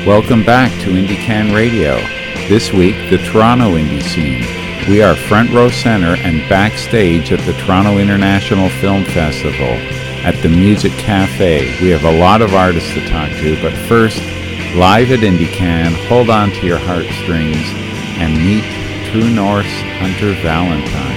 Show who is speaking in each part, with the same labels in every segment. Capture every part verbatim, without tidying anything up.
Speaker 1: Welcome back to IndieCan Radio. This week, the Toronto indie scene. We are front row center and backstage at the Toronto International Film Festival at the Music Cafe. We have a lot of artists to talk to, but first, live at IndieCan, hold on to your heartstrings and meet True North's Hunter Valentine.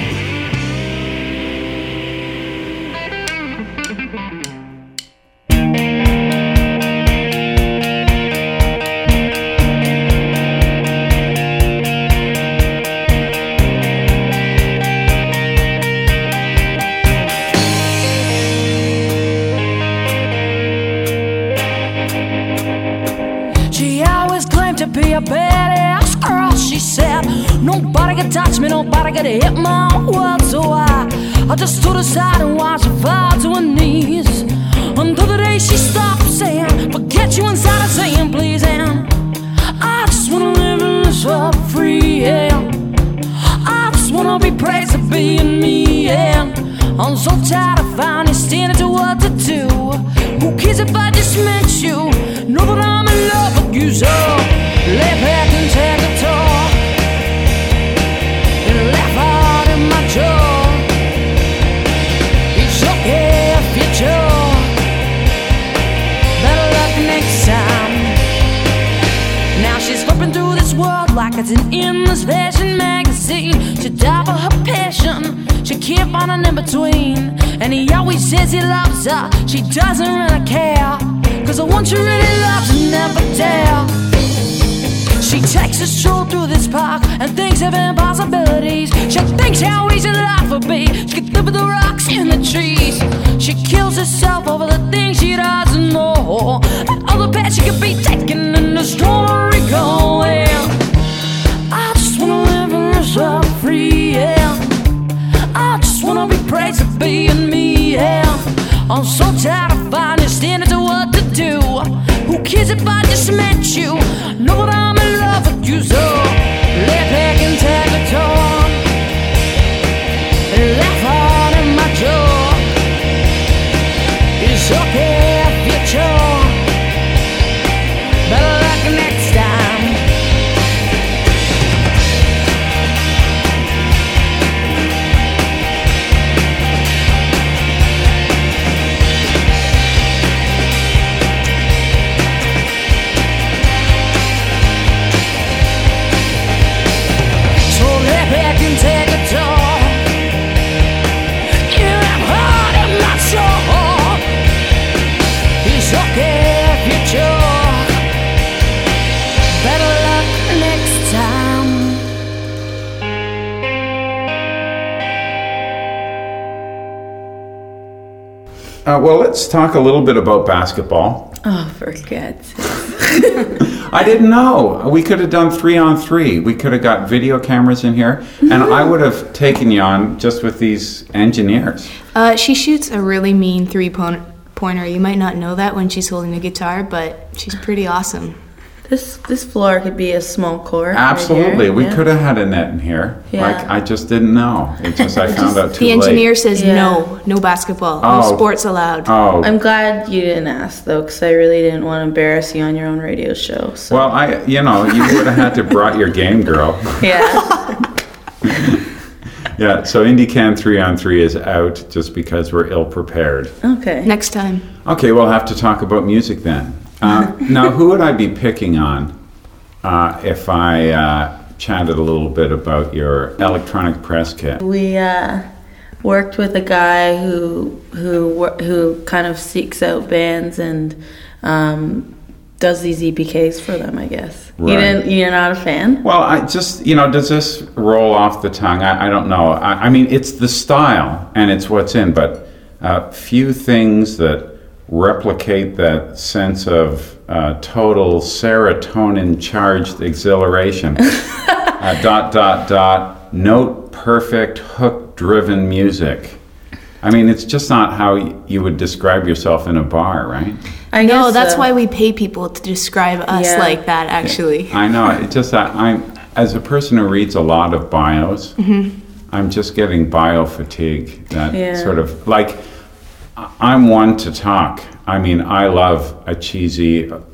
Speaker 2: Nobody could hit my world, so I, I just stood aside and watched her fall to her knees. Until the day she stopped saying, forget you inside, her saying please. And I just wanna live in this world free, yeah. I just wanna be praised for being me, yeah. I'm so tired of finding standing to what to do. Who cares if I just met you? Know that I'm in love with you, so lay back and take a tour. Laugh out in my jaw. It's okay if you jaw. Better luck next time. Now she's flipping through this world like it's an endless fashion magazine. She died for her passion. She can't find an in-between. And he always says he loves her. She doesn't really care, cause the one she really loves will never dare. She takes a stroll through this park and thinks of impossibilities. She thinks how easy life would be. She could live with the rocks in the trees. She kills herself over the things she doesn't know, and all the paths she could be taking in the story going. I just wanna live in this world free, yeah. I just wanna be praised for being me, yeah. I'm so tired of finding standing to what to do. Who cares if I just met you? Know that I'm in love with you, so lay back and take a tour. Laugh hard in my jaw. It's okay if you jaw. Better luck next time. Take a tour. You have heart in my soul. It's okay if you choke. Better luck next time.
Speaker 1: Uh, well, let's talk a little bit about basketball.
Speaker 3: Oh, forget it.
Speaker 1: I didn't know. We could have done three on three. We could have got video cameras in here, and I would have taken you on just with these engineers.
Speaker 4: Uh, she shoots a really mean three-pointer. You might not know that when she's holding a guitar, but she's pretty awesome.
Speaker 3: This this floor could be a small court.
Speaker 1: Absolutely.
Speaker 3: Right
Speaker 1: we
Speaker 3: yeah.
Speaker 1: could have had a net in here.
Speaker 3: Yeah.
Speaker 1: Like, I just didn't know. It just I found out too
Speaker 4: The engineer
Speaker 1: late.
Speaker 4: says
Speaker 3: Yeah.
Speaker 4: no, no basketball,
Speaker 1: Oh.
Speaker 4: no sports allowed.
Speaker 1: Oh.
Speaker 3: I'm glad you didn't ask, though, because I really didn't want to embarrass you on your own radio show. So.
Speaker 1: Well, I, you know, you would have had to brought your game, girl.
Speaker 3: Yeah.
Speaker 1: Yeah, so IndieCan three on three is out just because we're ill-prepared.
Speaker 3: Okay.
Speaker 4: Next time.
Speaker 1: Okay, we'll have to talk about music then. Uh, now, who would I be picking on uh, if I uh, chatted a little bit about your electronic press kit?
Speaker 3: We uh, worked with a guy who who wor- who kind of seeks out bands and um, does these E P Ks for them, I guess.
Speaker 1: Right.
Speaker 3: You didn't. You're not a fan?
Speaker 1: Well, I just, you know, does this roll off the tongue? I, I don't know. I, I mean, it's the style and it's what's in, but uh, few things that replicate that sense of uh, total serotonin-charged exhilaration. uh, dot, dot, dot, note-perfect, hook-driven music. I mean, it's just not how y- you would describe yourself in a bar, right?
Speaker 3: I
Speaker 4: No,
Speaker 3: guess
Speaker 4: that's
Speaker 3: so.
Speaker 4: why we pay people to describe us
Speaker 3: Yeah.
Speaker 4: like that, actually.
Speaker 1: I know. It's just that I'm, as a person who reads a lot of bios, I'm just getting bio fatigue. That
Speaker 3: Yeah.
Speaker 1: sort of like, I'm one to talk. I mean, I love a cheesy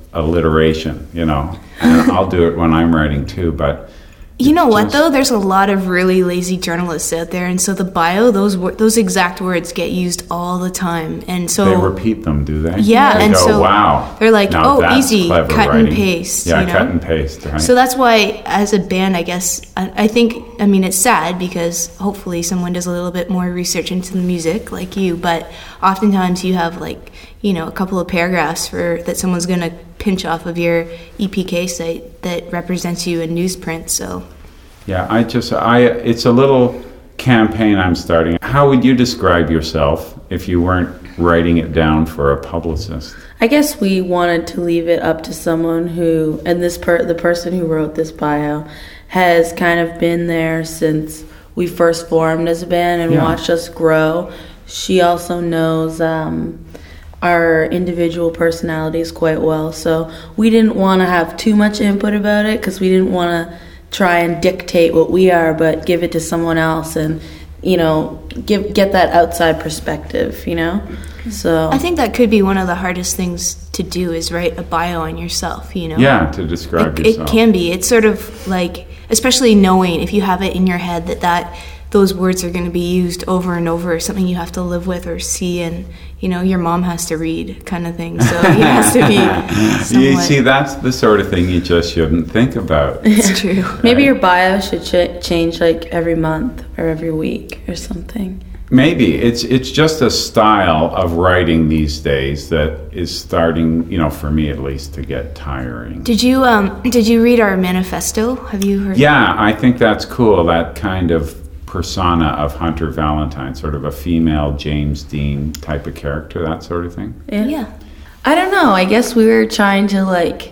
Speaker 1: alliteration, you know. And I'll do it when I'm writing too, but
Speaker 4: You know what,
Speaker 1: just-
Speaker 4: though? There's a lot of really lazy journalists out there, and so the bio, those wor- those exact words get used all the time. And so
Speaker 1: they repeat them, do they?
Speaker 4: Yeah,
Speaker 1: They
Speaker 4: and
Speaker 1: go,
Speaker 4: so
Speaker 1: wow.
Speaker 4: they're like,
Speaker 1: now
Speaker 4: oh,
Speaker 1: that's
Speaker 4: easy,
Speaker 1: clever
Speaker 4: cut and
Speaker 1: writing.
Speaker 4: paste,
Speaker 1: Yeah,
Speaker 4: you know?
Speaker 1: cut and paste, right?
Speaker 4: So that's why, as a band, I guess, I, I think, I mean, it's sad because hopefully someone does a little bit more research into the music, like you, but oftentimes you have, like, you know, a couple of paragraphs for that someone's going to pinch off of your E P K site that represents you in newsprint, so...
Speaker 1: Yeah, I just, I, it's a little campaign I'm starting. How would you describe yourself if you weren't writing it down for a publicist?
Speaker 3: I guess we wanted to leave it up to someone who, and this per, the person who wrote this bio has kind of been there since we first formed as a band and
Speaker 1: Yeah.
Speaker 3: watched us grow. She also knows um, our individual personalities quite well, so we didn't want to have too much input about it because we didn't want to try and dictate what we are, but give it to someone else and, you know, give get that outside perspective, you know? So
Speaker 4: I think that could be one of the hardest things to do is write a bio on yourself, you know?
Speaker 1: Yeah, to describe
Speaker 4: It,
Speaker 1: yourself.
Speaker 4: it can be. It's sort of like, especially knowing if you have it in your head that, that those words are going to be used over and over, or something you have to live with or see, and you know your mom has to read, kind of thing. So it has to be.
Speaker 1: You
Speaker 4: Somewhat,
Speaker 1: see, that's the sort of thing you just shouldn't think about.
Speaker 4: it's true.
Speaker 3: maybe your bio should ch- change like every month or every week or something.
Speaker 1: Maybe it's it's just a style of writing these days that is starting, you know, for me at least, to get tiring.
Speaker 4: Did you um did you read our manifesto? Have you heard?
Speaker 1: Yeah, I think that's cool. That kind of persona of Hunter Valentine, sort of a female James Dean type of character, that sort of thing.
Speaker 3: Yeah.
Speaker 4: Yeah.
Speaker 3: I don't know. I guess we were trying to like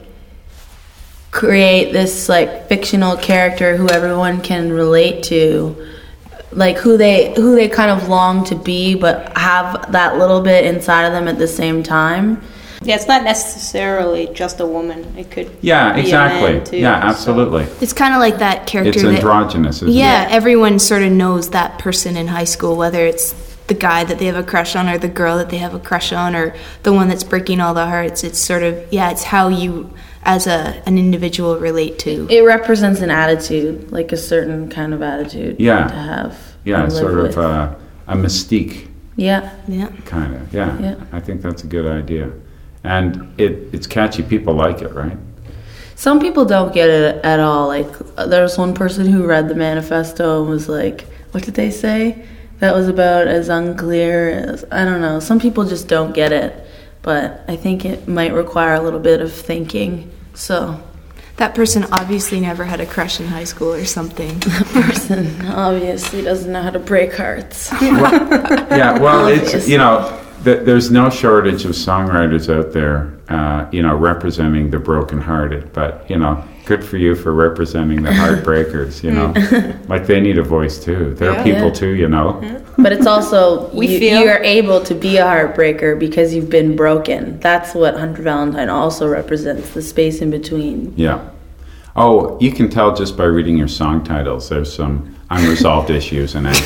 Speaker 3: create this like fictional character who everyone can relate to, like who they who they kind of long to be, but have that little bit inside of them at the same time.
Speaker 5: Yeah, it's not necessarily just a woman. It could
Speaker 1: Yeah,
Speaker 5: be a
Speaker 1: exactly.
Speaker 5: man too,
Speaker 1: yeah,
Speaker 5: so-
Speaker 1: absolutely.
Speaker 4: It's kind of like that character.
Speaker 1: It's
Speaker 4: that,
Speaker 1: androgynous, isn't
Speaker 4: Yeah,
Speaker 1: it?
Speaker 4: everyone sort of knows that person in high school, whether it's the guy that they have a crush on or the girl that they have a crush on or the one that's breaking all the hearts. It's sort of, yeah, it's how you as a an individual relate to.
Speaker 3: It represents an attitude, like a certain kind of attitude
Speaker 1: Yeah.
Speaker 3: to have.
Speaker 1: Yeah,
Speaker 3: and
Speaker 1: it's
Speaker 3: live
Speaker 1: sort
Speaker 3: with.
Speaker 1: of uh, a mystique,
Speaker 3: Yeah.
Speaker 4: Yeah.
Speaker 1: kind of. Yeah,
Speaker 3: Yeah.
Speaker 1: I think that's a good idea. And it, it's catchy. People like it, right?
Speaker 3: Some people don't get it at all. Like, there was one person who read the manifesto and was like, what did they say? That was about as unclear as, I don't know. Some people just don't get it. But I think it might require a little bit of thinking. So,
Speaker 4: That person obviously never had a crush in high school or something.
Speaker 3: the person obviously doesn't know how to break hearts.
Speaker 1: Yeah, well, it's,
Speaker 3: Obvious.
Speaker 1: you know, th- there's no shortage of songwriters out there, uh, you know, representing the brokenhearted. But, you know, good for you for representing the heartbreakers, you know. Like, they need a voice, too. They're
Speaker 5: Yeah.
Speaker 1: people,
Speaker 3: Yeah.
Speaker 1: too, you know.
Speaker 3: But it's also,
Speaker 5: We
Speaker 3: you,
Speaker 5: feel-
Speaker 3: you are able to be a heartbreaker because you've been broken. That's what Hunter Valentine also represents, the space in between.
Speaker 1: Yeah. Oh, you can tell just by reading your song titles. There's some unresolved issues in it.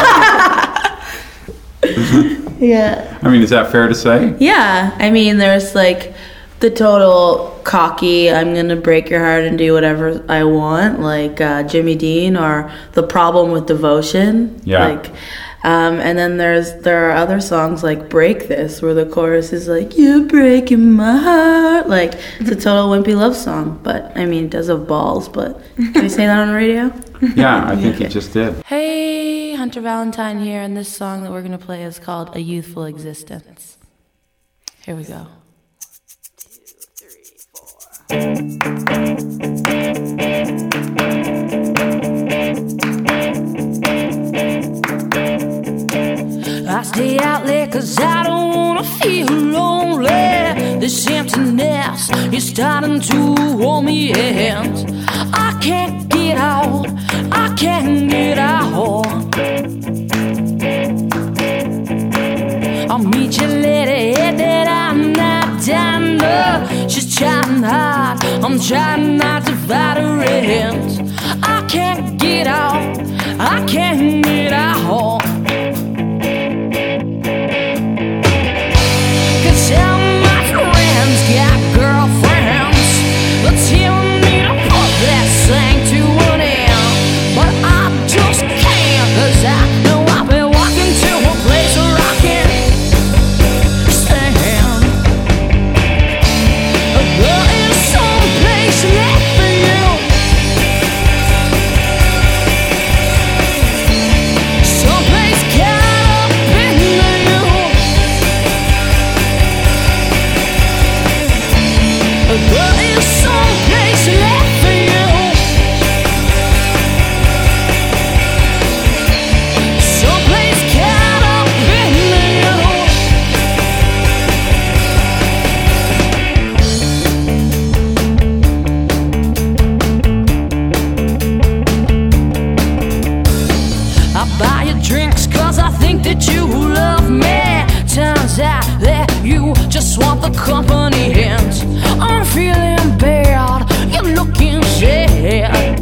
Speaker 3: Yeah.
Speaker 1: I mean, is that fair to say?
Speaker 3: Yeah, I mean, there's like the total cocky, I'm gonna break your heart and do whatever I want, like uh, Jimmy Dean, or The Problem with Devotion.
Speaker 1: Yeah.
Speaker 3: Like, um, and then there's there are other songs like Break This, where the chorus is like, you're breaking my heart. Like, it's a total wimpy love song, but I mean, it does have balls, but can we say that on the radio?
Speaker 1: Yeah, I think you just did.
Speaker 3: Hey, Hunter Valentine here, and this song that we're gonna play is called A Youthful Existence. Here we go.
Speaker 2: I stay out late cause I don't wanna feel lonely. This emptiness is starting to warm me in. I can't get out, I can't get out. I'll meet you later, that I'm not done. No, she's trying hard, I'm trying not to fight her in. I can't get out, I can't get out. Cause all my friends got girlfriends. company ends. I'm feeling bad, you're looking sad.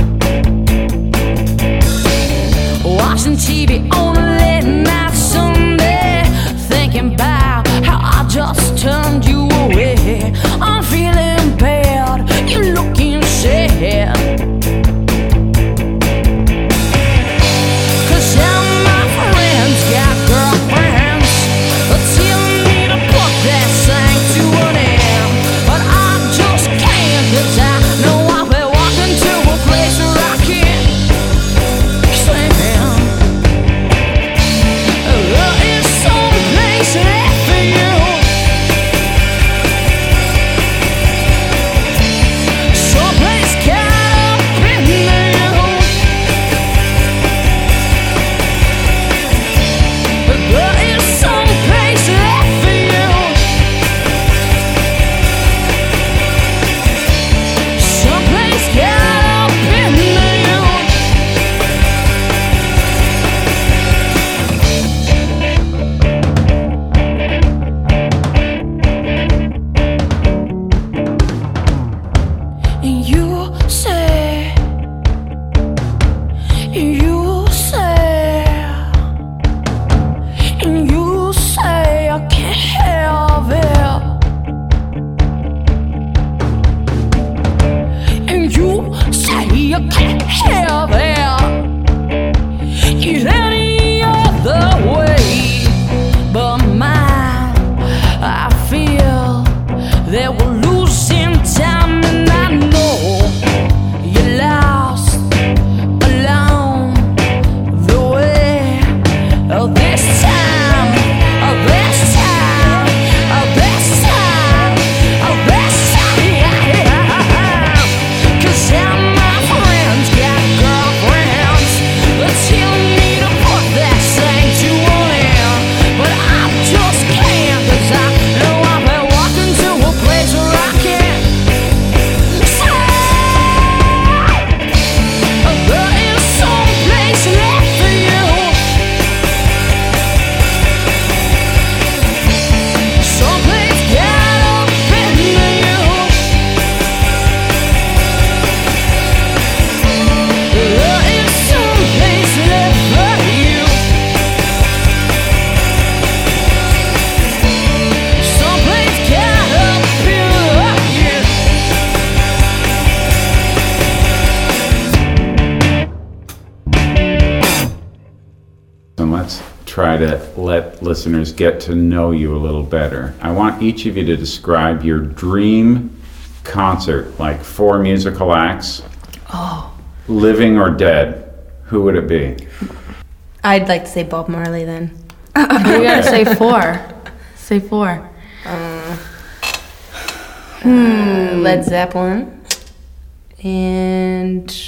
Speaker 2: Watching T V on a late night Sunday, thinking about how I just turned you away. I'm feeling bad, you're looking sad. Cause some of my friends got girlfriends that tell me to put that thing to an end. But I just can't, cause I know I'll be walking to a place where I can't stand. There is some place left for you. Someplace caught up in you. There is some place left for you. Someplace caught up in you. And you say, you say, and you say I can't have it. And you say I can't have it. It's any other way but mine. I feel that we're losing time, and I know you're lost along the way. Oh, this time, oh, this time, oh, this time, oh, this time. Cause some of my friends got girlfriends that tell me to put that thing to an end. But I just can't, cause I know I've been walking to a place where I can't stay. There is some place left for you. Someplace got up in you. There is some place left for you. Someplace got up in you.
Speaker 1: And let's try to let listeners get to know you a little better. I want each of you to describe your dream concert, like four musical acts.
Speaker 3: Oh.
Speaker 1: Living or dead. Who would it be?
Speaker 6: I'd like to say Bob Marley then.
Speaker 3: You gotta say four. Say four.
Speaker 6: Hmm, Led Zeppelin. And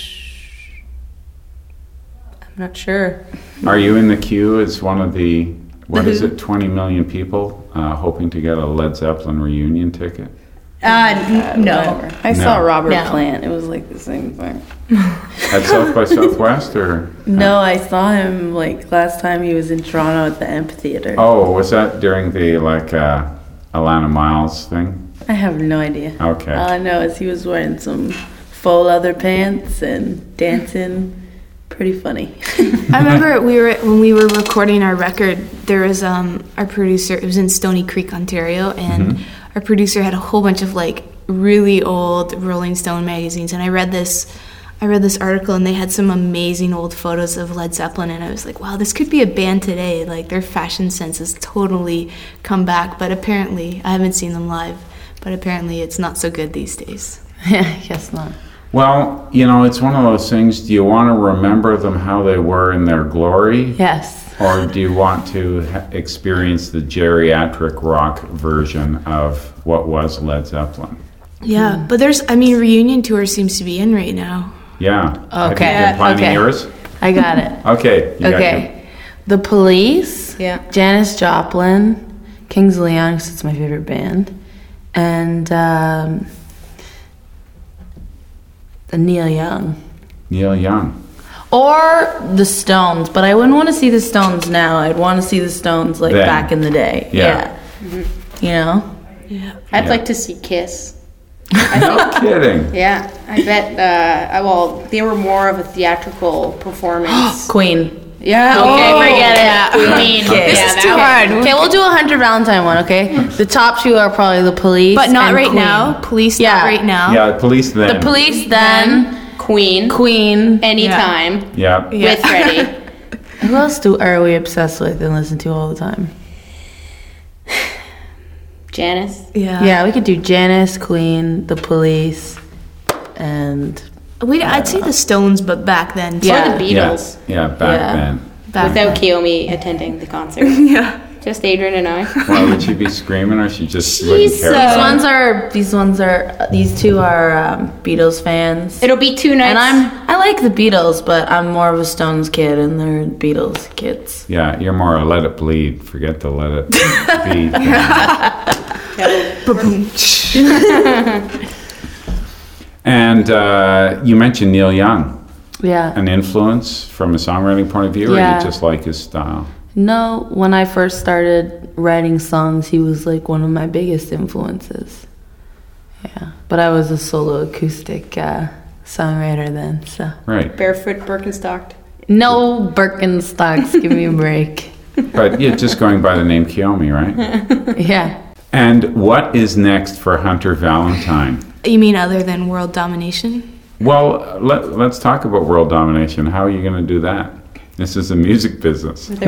Speaker 6: I'm not sure.
Speaker 1: Are you in the queue as one of the, what is it, twenty million people uh, hoping to get a Led Zeppelin reunion ticket?
Speaker 6: Uh, n- no.
Speaker 3: Whatever. I saw
Speaker 1: No.
Speaker 3: Robert
Speaker 6: No.
Speaker 3: Plant. It was like the same thing.
Speaker 1: At South by Southwest or?
Speaker 3: No, I saw him like last time he was in Toronto at the amphitheater.
Speaker 1: Oh, was that during the like uh, Alana Miles thing?
Speaker 3: I have no idea.
Speaker 1: Okay.
Speaker 3: All I know is he was wearing some faux leather pants and dancing. Pretty funny.
Speaker 4: I remember we were when we were recording our record. There was um our producer. It was in Stony Creek, Ontario, and
Speaker 1: Mm-hmm.
Speaker 4: our producer had a whole bunch of like really old Rolling Stone magazines. And I read this, I read this article, and they had some amazing old photos of Led Zeppelin. And I was like, wow, this could be a band today. Like their fashion sense has totally come back. But apparently, I haven't seen them live. But apparently, it's not so good these days.
Speaker 3: Yeah, I guess not.
Speaker 1: Well, you know, it's one of those things. Do you want to remember them how they were in their glory?
Speaker 3: Yes.
Speaker 1: Or do you want to ha- experience the geriatric rock version of what was Led Zeppelin?
Speaker 4: Yeah, but there's, I mean, reunion tour seems to be in right now.
Speaker 1: Yeah. Have
Speaker 3: Okay,
Speaker 1: you been planning
Speaker 3: okay.
Speaker 1: yours?
Speaker 3: I got it.
Speaker 1: Okay. You got
Speaker 3: Okay. The Police,
Speaker 6: Yeah.
Speaker 3: Janis Joplin, Kings of Leon, because it's my favorite band, and um, Neil Young.
Speaker 1: Neil Young.
Speaker 3: Or the Stones, but I wouldn't want to see the Stones now. I'd want to see the Stones like
Speaker 1: Then.
Speaker 3: back in the day.
Speaker 1: Yeah.
Speaker 3: Yeah. You know?
Speaker 5: I'd
Speaker 1: Yeah.
Speaker 5: like to see Kiss.
Speaker 1: No kidding.
Speaker 5: Yeah, I bet. Uh, I- well, they were more of a theatrical performance.
Speaker 3: Queen.
Speaker 5: Yeah.
Speaker 3: Okay,
Speaker 5: oh,
Speaker 3: forget it.
Speaker 5: yeah.
Speaker 3: Queen.
Speaker 4: This
Speaker 3: Yeah,
Speaker 4: is
Speaker 3: that
Speaker 4: too
Speaker 3: one.
Speaker 4: hard.
Speaker 3: Okay, we'll do a Hunter Valentine one. Okay, the top two are probably the Police,
Speaker 4: But not
Speaker 3: and
Speaker 4: right
Speaker 3: Queen.
Speaker 4: now. Police,
Speaker 3: Yeah.
Speaker 4: not right now.
Speaker 1: Yeah, police then.
Speaker 3: The Police, then
Speaker 5: Queen.
Speaker 3: Queen.
Speaker 5: Anytime
Speaker 1: Yeah.
Speaker 4: Yeah.
Speaker 5: with Freddie.
Speaker 3: Who else do are we obsessed with and listen to all the time?
Speaker 5: Janice.
Speaker 4: Yeah.
Speaker 3: Yeah, we could do Janice, Queen, the Police, and
Speaker 4: We, I'd say the Stones, but back then. Too.
Speaker 3: Yeah.
Speaker 5: Or the
Speaker 1: Yeah.
Speaker 5: Beatles.
Speaker 1: Yeah, back
Speaker 3: Yeah.
Speaker 1: then.
Speaker 4: Back
Speaker 5: Without Kiyomi attending the concert.
Speaker 4: Yeah.
Speaker 5: Just Adrian and I.
Speaker 1: Why would she be screaming, or she just wouldn't
Speaker 5: She's,
Speaker 1: care?
Speaker 5: uh,
Speaker 3: these ones are these ones are these two are um, Beatles fans.
Speaker 5: It'll be two nights.
Speaker 3: And I'm I like the Beatles, but I'm more of a Stones kid, and they're Beatles kids.
Speaker 1: Yeah, you're more a let it bleed. Forget the let it be. And uh, you mentioned Neil Young,
Speaker 3: Yeah.
Speaker 1: an influence from a songwriting point of view, or
Speaker 3: Yeah.
Speaker 1: you just like his style?
Speaker 3: No, when I first started writing songs, he was like one of my biggest influences. Yeah, but I was a solo acoustic uh, songwriter then, so
Speaker 1: Right.
Speaker 5: Barefoot Birkenstocked.
Speaker 3: no Birkenstocks. Give me a break.
Speaker 1: But yeah, just going by the name Kiyomi, right?
Speaker 3: Yeah.
Speaker 1: And what is next for Hunter Valentine?
Speaker 4: You mean other than world domination?
Speaker 1: Well, let, let's talk about world domination. How are you going to do that? This is a music business.
Speaker 5: Pink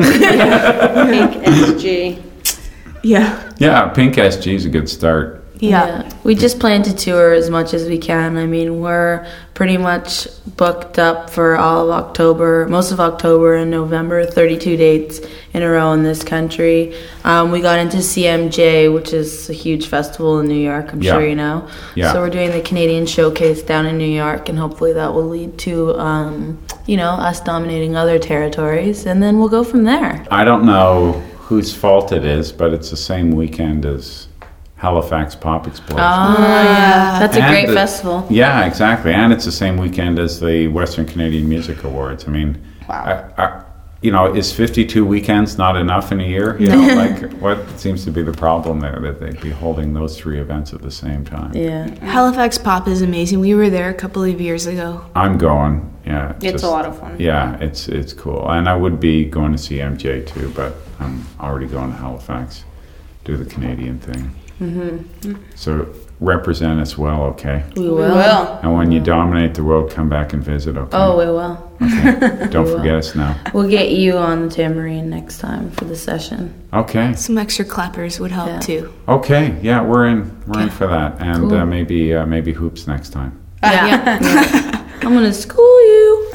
Speaker 5: S G.
Speaker 4: Yeah.
Speaker 1: Yeah, Pink S G is a good start.
Speaker 4: Yeah.
Speaker 3: We just plan to tour as much as we can. I mean, we're pretty much booked up for all of October, most of October and November, thirty-two dates in a row in this country. Um, we got into C M J, which is a huge festival in New York, I'm
Speaker 1: Yeah.
Speaker 3: sure you know.
Speaker 1: Yeah.
Speaker 3: So we're doing the Canadian Showcase down in New York, and hopefully that will lead to, um, you know, us dominating other territories, and then we'll go from there.
Speaker 1: I don't know whose fault it is, but it's the same weekend as Halifax Pop Explosion.
Speaker 3: Oh, yeah. That's a
Speaker 1: And
Speaker 3: great
Speaker 1: the-
Speaker 3: festival.
Speaker 1: Yeah, exactly. And it's the same weekend as the Western Canadian Music Awards. I mean,
Speaker 5: Wow.
Speaker 1: I, I, you know, is fifty-two weekends not enough in a year? You know, like what seems to be the problem there, that they'd be holding those three events at the same time?
Speaker 3: Yeah.
Speaker 4: Halifax Pop is amazing. We were there a couple of years ago.
Speaker 1: I'm going. Yeah,
Speaker 5: It's
Speaker 1: just-
Speaker 5: a lot of fun.
Speaker 1: Yeah, it's it's cool, and I would be going to see M J too, but I'm already going to Halifax, do the Canadian thing. Mm-hmm. So represent us well, okay?
Speaker 3: We
Speaker 5: We
Speaker 3: will.
Speaker 5: will.
Speaker 1: And when you dominate the world, come back and visit, okay?
Speaker 3: Oh, we will.
Speaker 1: Don't
Speaker 3: we will.
Speaker 1: forget us now.
Speaker 3: We'll get you on the tambourine next time for the session.
Speaker 1: Okay,
Speaker 4: Some extra clappers would help
Speaker 3: Yeah.
Speaker 4: too.
Speaker 1: okay, yeah, we're in, we're in for that, and
Speaker 3: Cool.
Speaker 1: uh, maybe uh, maybe hoops next time.
Speaker 3: Yeah. I'm gonna school you.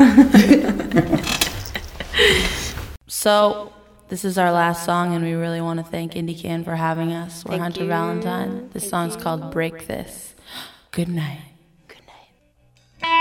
Speaker 3: So, this is our last song, and we really want to thank IndieCan for having us. We're
Speaker 5: Thank
Speaker 3: Hunter
Speaker 5: you.
Speaker 3: Valentine. This song's called Break This. Good night. Good night.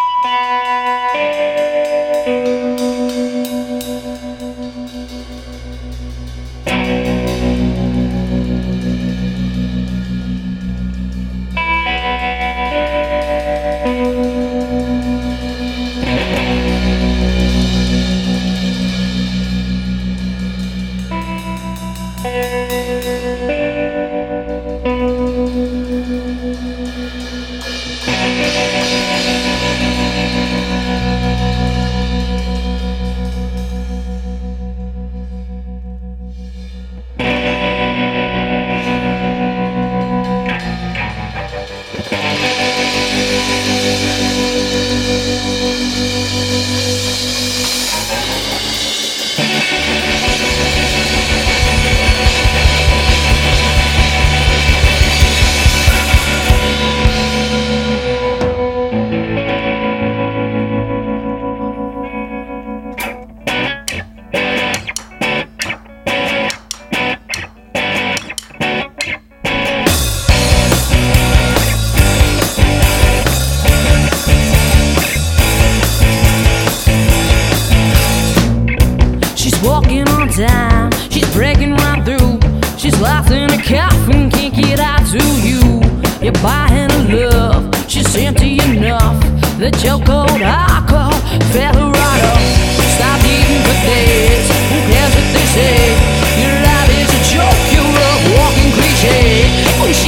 Speaker 2: She's walking on time, she's breaking right through. She's lost in a coffin, can't get out to you. You're buying her love, she's empty enough. The choke cold alcohol fell her right up. Stop eating for days, who cares what they say? Your life is a joke, you're a walking cliche. When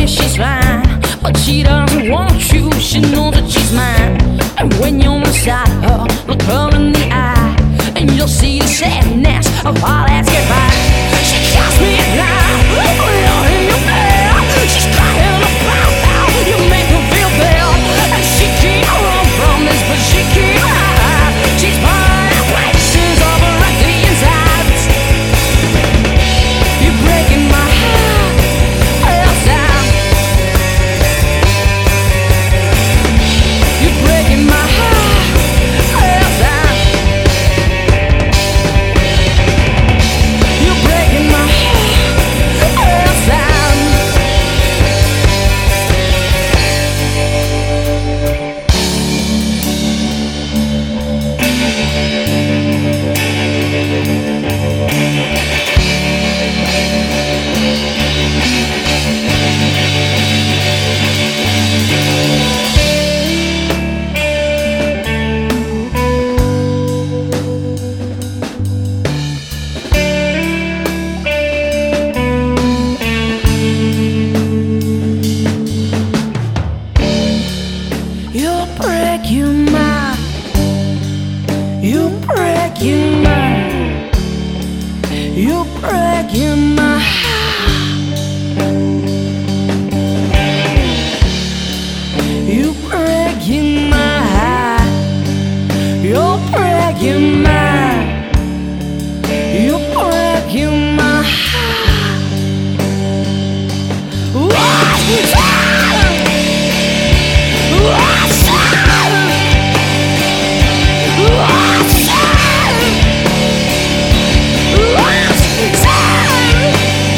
Speaker 2: say she's fine, but she doesn't want you. She knows that she's mine. And when you're beside her, look her in the eye, and you'll see the sadness of all that's goodbye. She kills me at night when you're in your bed. She's crying about how you make her feel bad, and she can't run from this, but she can't hide. She's burning places of her at the insides. You're breaking my heart, outside. You're breaking my heart, outside. You're breaking my heart, outside. You're breaking my, you're breaking my, you're breaking my heart. You're breaking my heart. You're breaking my, you're breaking my heart. What's time? What's time? What's time? What's time?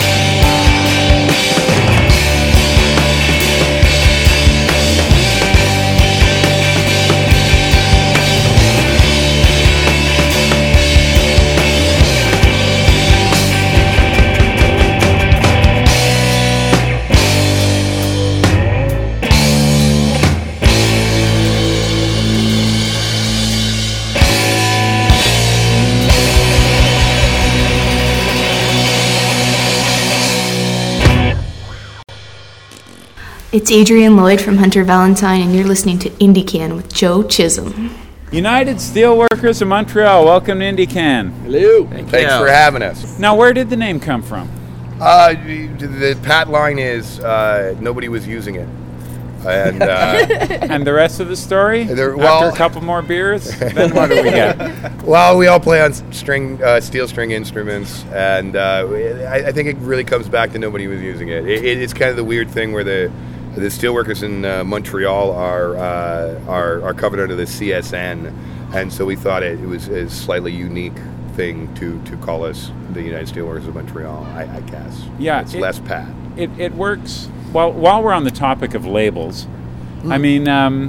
Speaker 4: It's Adrienne Lloyd from Hunter Valentine, and you're listening to IndieCan with Joe Chisholm.
Speaker 1: United Steelworkers of Montreal, welcome to IndieCan.
Speaker 7: Hello. Thanks for having us.
Speaker 1: Now, where did the name come from?
Speaker 7: Uh, the pat line is uh, nobody was using it. And uh,
Speaker 1: And the rest of the story?
Speaker 7: There- well-
Speaker 1: After a couple more beers, then what do we get?
Speaker 7: well, we all play on string, uh, steel string instruments, and uh, I, I think it really comes back to nobody was using it. it, it it's kind of the weird thing where the the steelworkers in uh, Montreal are, uh, are are covered under the C S N, and so we thought it, it was a slightly unique thing to, to call us the United Steelworkers of Montreal. I, I guess.
Speaker 1: Yeah,
Speaker 7: it's
Speaker 1: it-
Speaker 7: less pat.
Speaker 1: It, it works. Well, while we're on the topic of labels, I mean, um,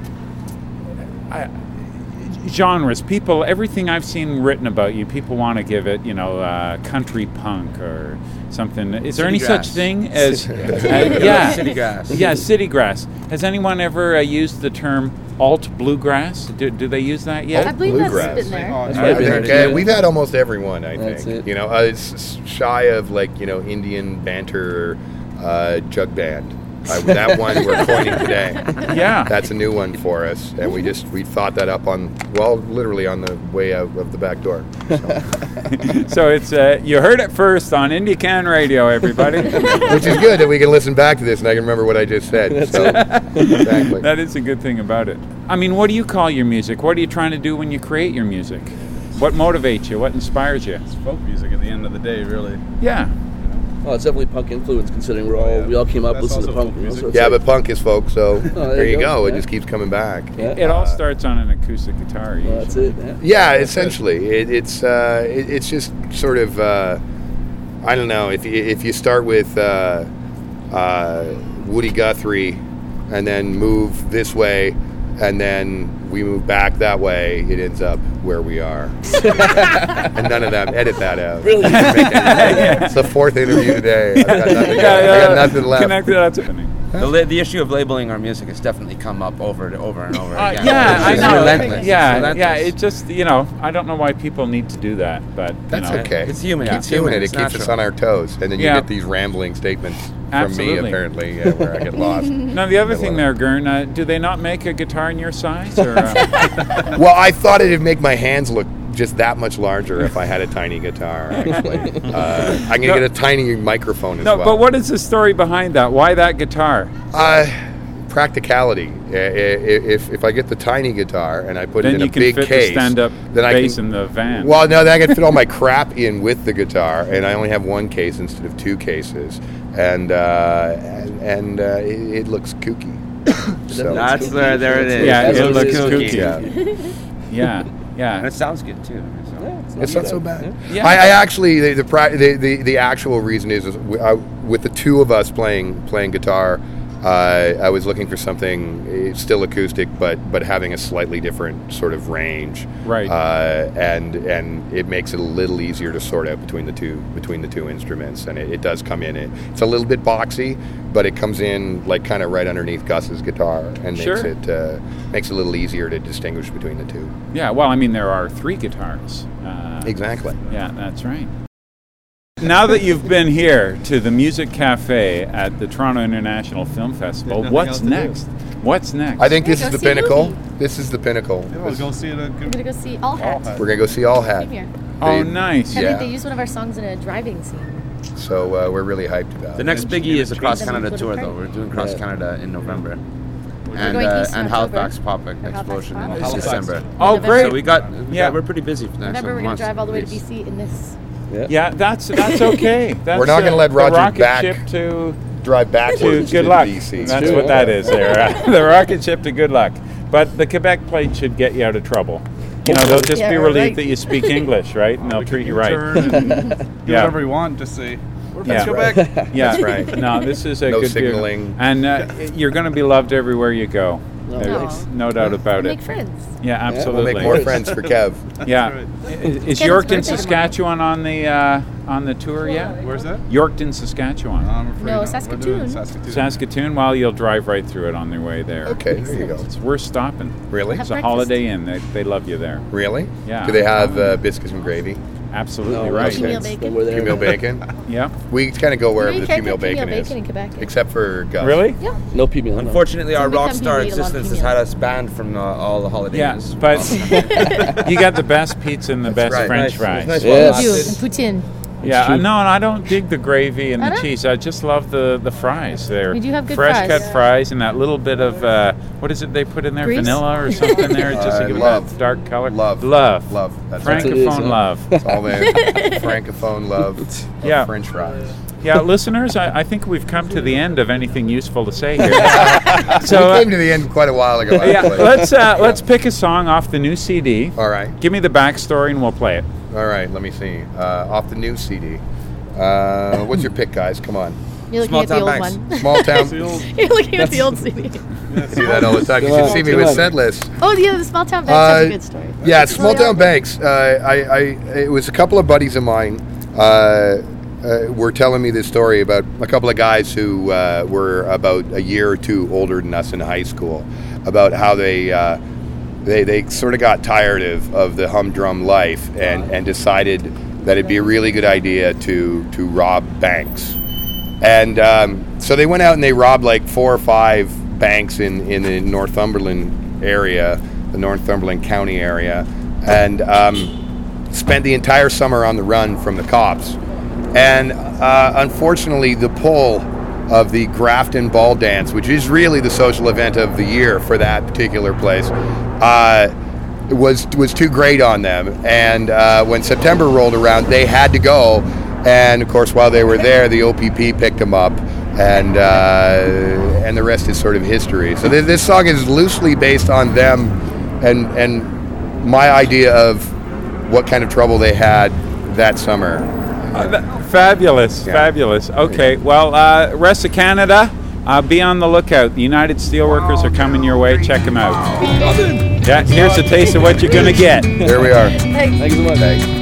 Speaker 1: I, genres. People, everything I've seen written about you, people want to give it, you know, uh, country punk or something. Is there
Speaker 8: City
Speaker 1: any
Speaker 8: grass.
Speaker 1: such thing as
Speaker 8: City-
Speaker 1: uh, yeah,
Speaker 8: City grass.
Speaker 1: Yeah, city grass. Has anyone ever uh, used the term alt bluegrass? Do, do they use that yet?
Speaker 5: I believe that's
Speaker 7: Bluegrass.
Speaker 5: been there.
Speaker 8: Oh, it's
Speaker 7: I
Speaker 8: probably
Speaker 7: think,
Speaker 8: been
Speaker 7: uh, we've had almost everyone. I
Speaker 8: That's
Speaker 7: think
Speaker 8: it.
Speaker 7: you know uh, it's s- shy of like you know Indian banter uh, jug band. Uh, that one we're coining today.
Speaker 1: Yeah.
Speaker 7: That's a new one for us, and we just we thought that up on well, literally on the way out of the back door. So,
Speaker 1: So it's uh, you heard it first on IndieCan Radio, everybody.
Speaker 7: which is good that we can listen back to this and I can remember what I just said. So, exactly.
Speaker 1: That is a good thing about it. I mean, what do you call your music? What are you trying to do when you create your music? What motivates you? What inspires you?
Speaker 8: It's folk music at the end of the day, really.
Speaker 1: Yeah.
Speaker 9: Well, it's definitely punk influence, considering we're all
Speaker 8: Oh, yeah.
Speaker 9: we all came up
Speaker 8: That's
Speaker 9: listening to
Speaker 8: also
Speaker 9: punk.
Speaker 8: folk
Speaker 9: You know,
Speaker 8: music.
Speaker 9: so it's
Speaker 7: Yeah,
Speaker 9: like-
Speaker 7: but punk is folk, so
Speaker 9: there
Speaker 7: there
Speaker 9: you
Speaker 7: you
Speaker 9: go,
Speaker 7: go. It
Speaker 9: yeah.
Speaker 7: just keeps coming back.
Speaker 9: Yeah.
Speaker 1: It all starts on an acoustic guitar.
Speaker 9: Well,
Speaker 1: Usually.
Speaker 9: that's it. Yeah.
Speaker 7: Yeah, essentially, it, it's uh, it, it's just sort of uh, I don't know if you, if you start with uh, uh, Woody Guthrie and then move this way, and then we we move back that way, it ends up where we are. And none of them edit that out.
Speaker 9: Really?
Speaker 7: It's the fourth interview today. I've got nothing,
Speaker 1: Yeah,
Speaker 7: I
Speaker 1: yeah,
Speaker 7: got nothing left.
Speaker 1: Connected, that's funny.
Speaker 10: The, la- the issue of labeling our music has definitely come up over and over and over
Speaker 1: Uh,
Speaker 10: again.
Speaker 1: yeah, I
Speaker 10: It's
Speaker 1: know.
Speaker 10: relentless.
Speaker 1: Yeah,
Speaker 10: It's relentless.
Speaker 1: yeah. It just, you know, I don't know why people need to do that, but you
Speaker 7: That's
Speaker 1: know.
Speaker 7: okay.
Speaker 10: It's human.
Speaker 1: Yeah.
Speaker 10: It's
Speaker 7: It's doing
Speaker 10: human.
Speaker 7: it. It
Speaker 10: It's
Speaker 7: keeps us
Speaker 10: natural.
Speaker 7: on our toes, and then you
Speaker 1: Yeah.
Speaker 7: get these rambling statements from
Speaker 1: Absolutely.
Speaker 7: me, apparently, yeah, where I get lost.
Speaker 1: Now the other
Speaker 7: Yeah,
Speaker 1: thing
Speaker 7: well.
Speaker 1: there, Gern, uh, do they not make a guitar in your size? Or, uh,
Speaker 7: Well, I thought it'd make my hands look just that much larger if I had a tiny guitar. Actually, uh, I'm gonna
Speaker 1: No.
Speaker 7: get a tiny microphone as
Speaker 1: no,
Speaker 7: well.
Speaker 1: but what is the story behind that? Why that guitar?
Speaker 7: Uh, practicality. I- I- If if I get the tiny guitar and I put
Speaker 1: Then
Speaker 7: it in
Speaker 1: you
Speaker 7: a
Speaker 1: can
Speaker 7: big
Speaker 1: fit
Speaker 7: case,
Speaker 1: the stand-up
Speaker 7: then I
Speaker 1: bass
Speaker 7: can.
Speaker 1: in the van.
Speaker 7: Well, no, then I can fit all my crap in with the guitar, and I only have one case instead of two cases, and uh, and, and uh, it, it looks kooky. So
Speaker 10: That's where there it is.
Speaker 1: Yeah,
Speaker 9: That's
Speaker 1: it
Speaker 9: what
Speaker 1: looks
Speaker 9: is.
Speaker 1: kooky.
Speaker 7: yeah,
Speaker 1: Yeah,
Speaker 10: And
Speaker 1: yeah.
Speaker 10: it sounds good too. So.
Speaker 7: it's not so bad.
Speaker 1: Yeah.
Speaker 7: I, I actually the the, pri- the the the actual reason is, is w- I, with the two of us playing playing guitar. Uh, I was looking for something uh, still acoustic, but but having a slightly different sort of range,
Speaker 1: Right.
Speaker 7: Uh, and and it makes it a little easier to sort out between the two between the two instruments, and it, it does come in. It, it's a little bit boxy, but it comes in like kind of right underneath Gus's guitar, and makes
Speaker 1: Sure.
Speaker 7: it uh, makes it a little easier to distinguish between the two.
Speaker 1: Yeah, well, I mean, there are three guitars. Uh,
Speaker 7: Exactly.
Speaker 1: Yeah, that's right. Now that you've been here to the Music Cafe at the Toronto International Film Festival,
Speaker 8: nothing
Speaker 1: what's
Speaker 8: else to do.
Speaker 1: next? What's next?
Speaker 7: I think
Speaker 11: We're
Speaker 7: this
Speaker 11: gonna
Speaker 7: is the
Speaker 11: see a
Speaker 7: pinnacle.
Speaker 11: movie.
Speaker 7: This is the pinnacle.
Speaker 8: Yeah, we'll go see it.
Speaker 11: We're gonna go see All Hats.
Speaker 7: We're gonna go see All Hat.
Speaker 11: Came here.
Speaker 1: Oh,
Speaker 7: They-
Speaker 1: nice.
Speaker 11: I
Speaker 7: Yeah.
Speaker 11: think they used one of our songs in a driving scene.
Speaker 7: So uh, we're really hyped about
Speaker 10: The
Speaker 7: it.
Speaker 10: next biggie is the Cross
Speaker 11: Then
Speaker 10: Canada
Speaker 11: we
Speaker 10: tour,
Speaker 11: go to
Speaker 10: though. We're doing Cross
Speaker 9: Yeah.
Speaker 10: Canada in November.
Speaker 11: We're
Speaker 10: And,
Speaker 11: going
Speaker 10: uh,
Speaker 11: east in
Speaker 10: and
Speaker 11: October.
Speaker 10: Halifax Pop
Speaker 11: Or Halifax
Speaker 10: Explosion
Speaker 11: Pop.
Speaker 10: in
Speaker 8: Halifax.
Speaker 10: December.
Speaker 1: Oh,
Speaker 11: November.
Speaker 1: great.
Speaker 10: So we got, we
Speaker 1: Yeah.
Speaker 10: got, we're pretty busy for the next
Speaker 11: Remember, we're
Speaker 10: month,
Speaker 11: gonna drive all the way to
Speaker 10: at
Speaker 11: B
Speaker 10: least.
Speaker 11: C in this.
Speaker 1: Yeah, that's that's okay. That's,
Speaker 7: We're not gonna
Speaker 1: uh,
Speaker 7: let
Speaker 1: the
Speaker 7: Roger
Speaker 1: rocket
Speaker 7: back.
Speaker 1: ship to
Speaker 7: Drive
Speaker 1: to
Speaker 7: backwards
Speaker 1: good
Speaker 7: to
Speaker 1: luck.
Speaker 7: D C.
Speaker 1: That's
Speaker 9: true.
Speaker 1: what that is there. uh, the rocket ship to good luck. But the Quebec plate should get you out of trouble. You know, they'll just
Speaker 11: Yeah,
Speaker 1: be
Speaker 11: right.
Speaker 1: relieved that you speak English, right? And they'll treat you right.
Speaker 8: Turn and do
Speaker 1: Yeah.
Speaker 8: whatever you want. Just say, we're from
Speaker 1: Yeah.
Speaker 8: Quebec.
Speaker 1: Yeah,
Speaker 7: That's right.
Speaker 1: No, this is a
Speaker 7: No
Speaker 1: good deal.
Speaker 7: signaling.
Speaker 1: And uh, you're going to be loved everywhere you go.
Speaker 9: No.
Speaker 1: There's no doubt about
Speaker 11: Make
Speaker 1: it.
Speaker 11: friends.
Speaker 1: Yeah,
Speaker 7: We'll
Speaker 1: absolutely.
Speaker 7: make more friends for Kev.
Speaker 1: Yeah.
Speaker 8: That's
Speaker 1: I- Is
Speaker 11: Kevin's
Speaker 1: Yorkton,
Speaker 11: birthday tomorrow.
Speaker 1: Saskatchewan on the uh, on the tour yet?
Speaker 8: Where's that?
Speaker 1: Yorkton, Saskatchewan.
Speaker 8: I'm afraid
Speaker 11: No,
Speaker 8: not.
Speaker 11: Saskatoon.
Speaker 8: We're doing Saskatoon.
Speaker 1: Saskatoon, well, you'll drive right through it on the way there.
Speaker 7: Okay, there you go.
Speaker 1: It's worth stopping.
Speaker 7: Really?
Speaker 11: Have
Speaker 1: It's a
Speaker 11: breakfast.
Speaker 1: Holiday Inn. They, they love you there.
Speaker 7: Really?
Speaker 1: Yeah.
Speaker 7: Do they have uh, biscuits and gravy?
Speaker 1: Absolutely
Speaker 9: No,
Speaker 1: right.
Speaker 7: okay.
Speaker 11: Female bacon.
Speaker 9: When we're there.
Speaker 7: Female bacon?
Speaker 1: Yeah.
Speaker 7: We kind of go wherever
Speaker 11: You
Speaker 7: the
Speaker 11: can't
Speaker 7: female
Speaker 11: get female
Speaker 7: bacon is.
Speaker 11: bacon in Quebec.
Speaker 7: Except for Gus.
Speaker 1: Really?
Speaker 11: Yeah.
Speaker 9: No female. No.
Speaker 10: Unfortunately, our
Speaker 11: So
Speaker 10: rock
Speaker 11: become
Speaker 10: star
Speaker 11: you eat a lot of
Speaker 10: existence has
Speaker 11: female.
Speaker 10: had us banned from uh, all the holidays.
Speaker 1: Yeah, but you got the best pizza and the best
Speaker 7: right.
Speaker 1: French
Speaker 10: Nice.
Speaker 1: fries.
Speaker 10: Nice.
Speaker 9: Yes.
Speaker 11: You and poutine.
Speaker 1: Yeah,
Speaker 9: cheap.
Speaker 1: uh, no, and I don't dig the gravy and
Speaker 11: I
Speaker 1: the
Speaker 11: know.
Speaker 1: cheese. I just love the, the fries. They're
Speaker 11: We do have good
Speaker 1: fresh
Speaker 11: fries.
Speaker 1: cut
Speaker 11: Yeah.
Speaker 1: fries and that little bit of uh, what is it they put in there?
Speaker 11: Grease?
Speaker 1: Vanilla or something there, just
Speaker 7: Uh,
Speaker 1: to give it
Speaker 7: love.
Speaker 1: that dark color.
Speaker 7: Love.
Speaker 1: love,
Speaker 7: Love. That's right.
Speaker 9: Frank- It is,
Speaker 1: Francophone
Speaker 9: huh?
Speaker 1: love.
Speaker 7: It's all there. Francophone love of
Speaker 1: Yeah.
Speaker 7: French fries.
Speaker 1: Yeah, listeners, I, I think we've come to the end of anything useful to say here.
Speaker 7: So
Speaker 1: so
Speaker 7: we
Speaker 1: uh,
Speaker 7: came to the end quite a while ago.
Speaker 1: yeah,
Speaker 7: actually.
Speaker 1: let's uh, let's pick a song off the new C D.
Speaker 7: All right.
Speaker 1: Give me the backstory and we'll play it.
Speaker 7: All right. Let me see. Uh, off the new C D. Uh, what's your pick, guys? Come on.
Speaker 11: You're looking
Speaker 10: Small
Speaker 11: at the
Speaker 10: Town
Speaker 11: old
Speaker 10: Banks.
Speaker 11: one.
Speaker 7: Small town.
Speaker 8: The old-
Speaker 11: You're looking at the old C D.
Speaker 7: I do that all the time. You
Speaker 9: Come
Speaker 7: should
Speaker 9: on,
Speaker 7: see me
Speaker 9: come
Speaker 7: with
Speaker 9: on.
Speaker 7: set list.
Speaker 11: Oh, yeah, the small town banks has a
Speaker 7: Uh,
Speaker 11: good story.
Speaker 7: Yeah, Small Town Banks. Uh, I, I, it was a couple of buddies of mine uh, uh, were telling me this story about a couple of guys who uh, were about a year or two older than us in high school, about how they uh, they they sort of got tired of, of the humdrum life and, and decided that it'd be a really good idea to to rob banks. And um, so they went out and they robbed like four or five banks in, in the Northumberland area, the Northumberland County area, and um, spent the entire summer on the run from the cops. And uh, unfortunately, the pull of the Grafton Ball Dance, which is really the social event of the year for that particular place, uh, was was too great on them. And uh, when September rolled around, they had to go. And of course, while they were there, the O P P picked them up, and uh, and the rest is sort of history. So th- this song is loosely based on them, and and my idea of what kind of trouble they had that summer.
Speaker 1: Uh, th- fabulous,
Speaker 7: Yeah.
Speaker 1: fabulous. Okay, well, uh, rest of Canada, uh, be on the lookout. The United Steelworkers are coming your way. Check them out. Yeah, here's a taste of what you're gonna get.
Speaker 7: There we are.
Speaker 11: Thanks.
Speaker 9: Thank you so much.
Speaker 7: Thanks.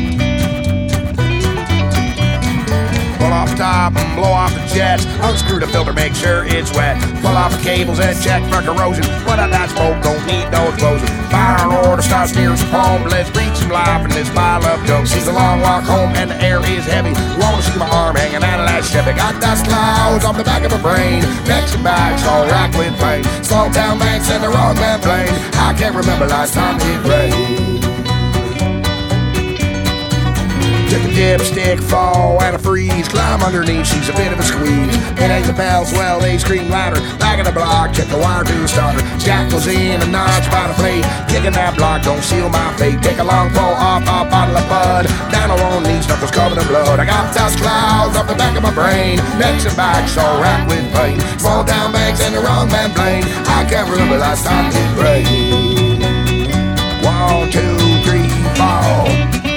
Speaker 7: Pull off the top and blow off the jets. Unscrew the filter, make sure it's wet. Pull off the cables and check for corrosion. Put out that smoke, don't need no explosion. Fire on order, start steering some home. Let's breathe some life in this pile of junk. It's a long walk home and the air is heavy. Wanna see my arm hanging out of that Chevy. Got dust clouds on the back of my brain. Necks and backs all racked with pain. Small town banks and the wrong man plane. I can't remember last time it rained. Took a dipstick fall and a freeze. Climb underneath, she's a bit of a squeeze. It ain't the bells, well, they scream louder. Back in the block, check the wire to the starter. Jack goes in and notch by the plate. Kicking that block, don't seal my fate. Take a long pull off a bottle of bud. Down on one knee, knuckles covered in blood. I got dust clouds up the back of my brain. Necks and backs all wrapped with pain. Small down banks and the wrong man plane. I can't remember last time it rained. One, two, three, four.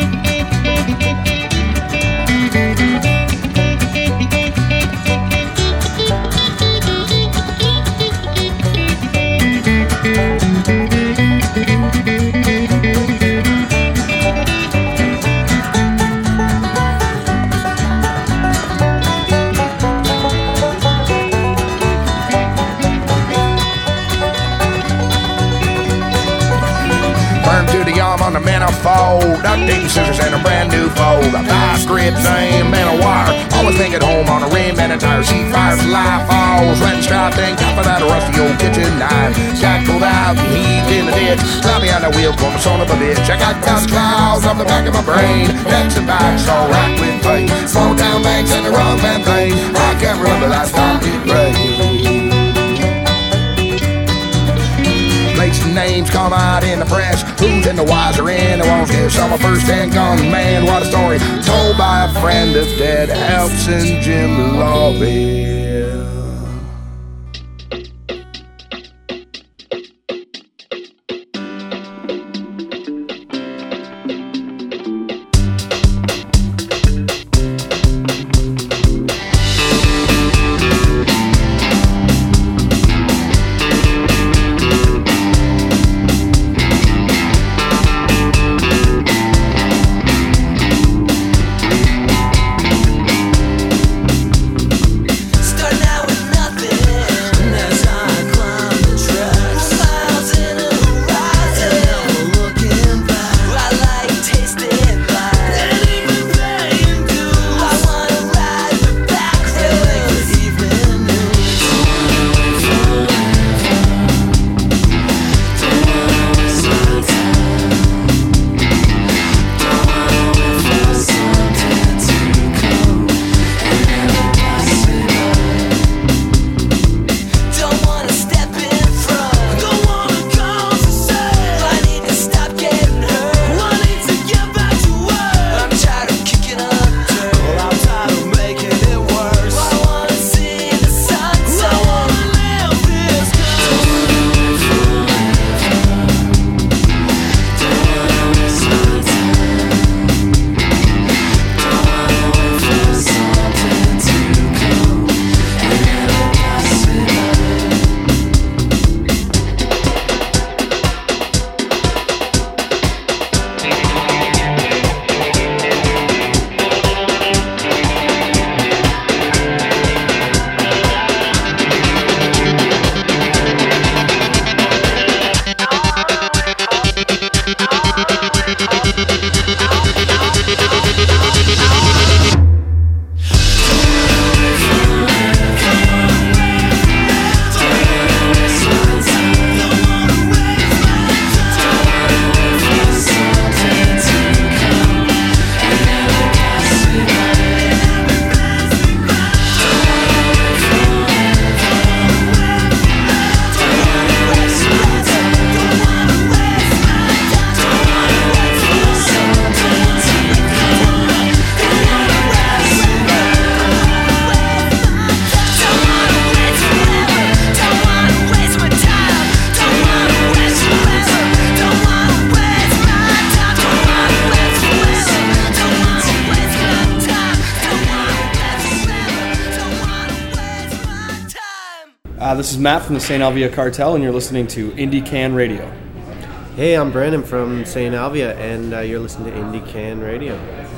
Speaker 7: On the manifold, duct tape, scissors, and a brand new fold. A five script name and a wire. Always make it home on a rim and a tire. She fires life falls, red and striped thing, top of that rusty old kitchen knife. Jack pulled out and heaved in the ditch. Slap behind the wheel, corner son of a bitch. I got dust clouds on the back of my brain. Necks and backs all racked with pain. Small down banks and the wrong man plane. I can't remember last time it rained. Plates and names come out in the press. Who's in the wiser in the ones give some a first-hand gun. Man, what a story told by a friend of dead Elson Jim Lobby.
Speaker 12: Uh, this is Matt from the Saint Alvia Cartel, and you're listening to Indie Can Radio. Hey, I'm Brandon from Saint Alvia, and uh, you're listening to Indie Can Radio.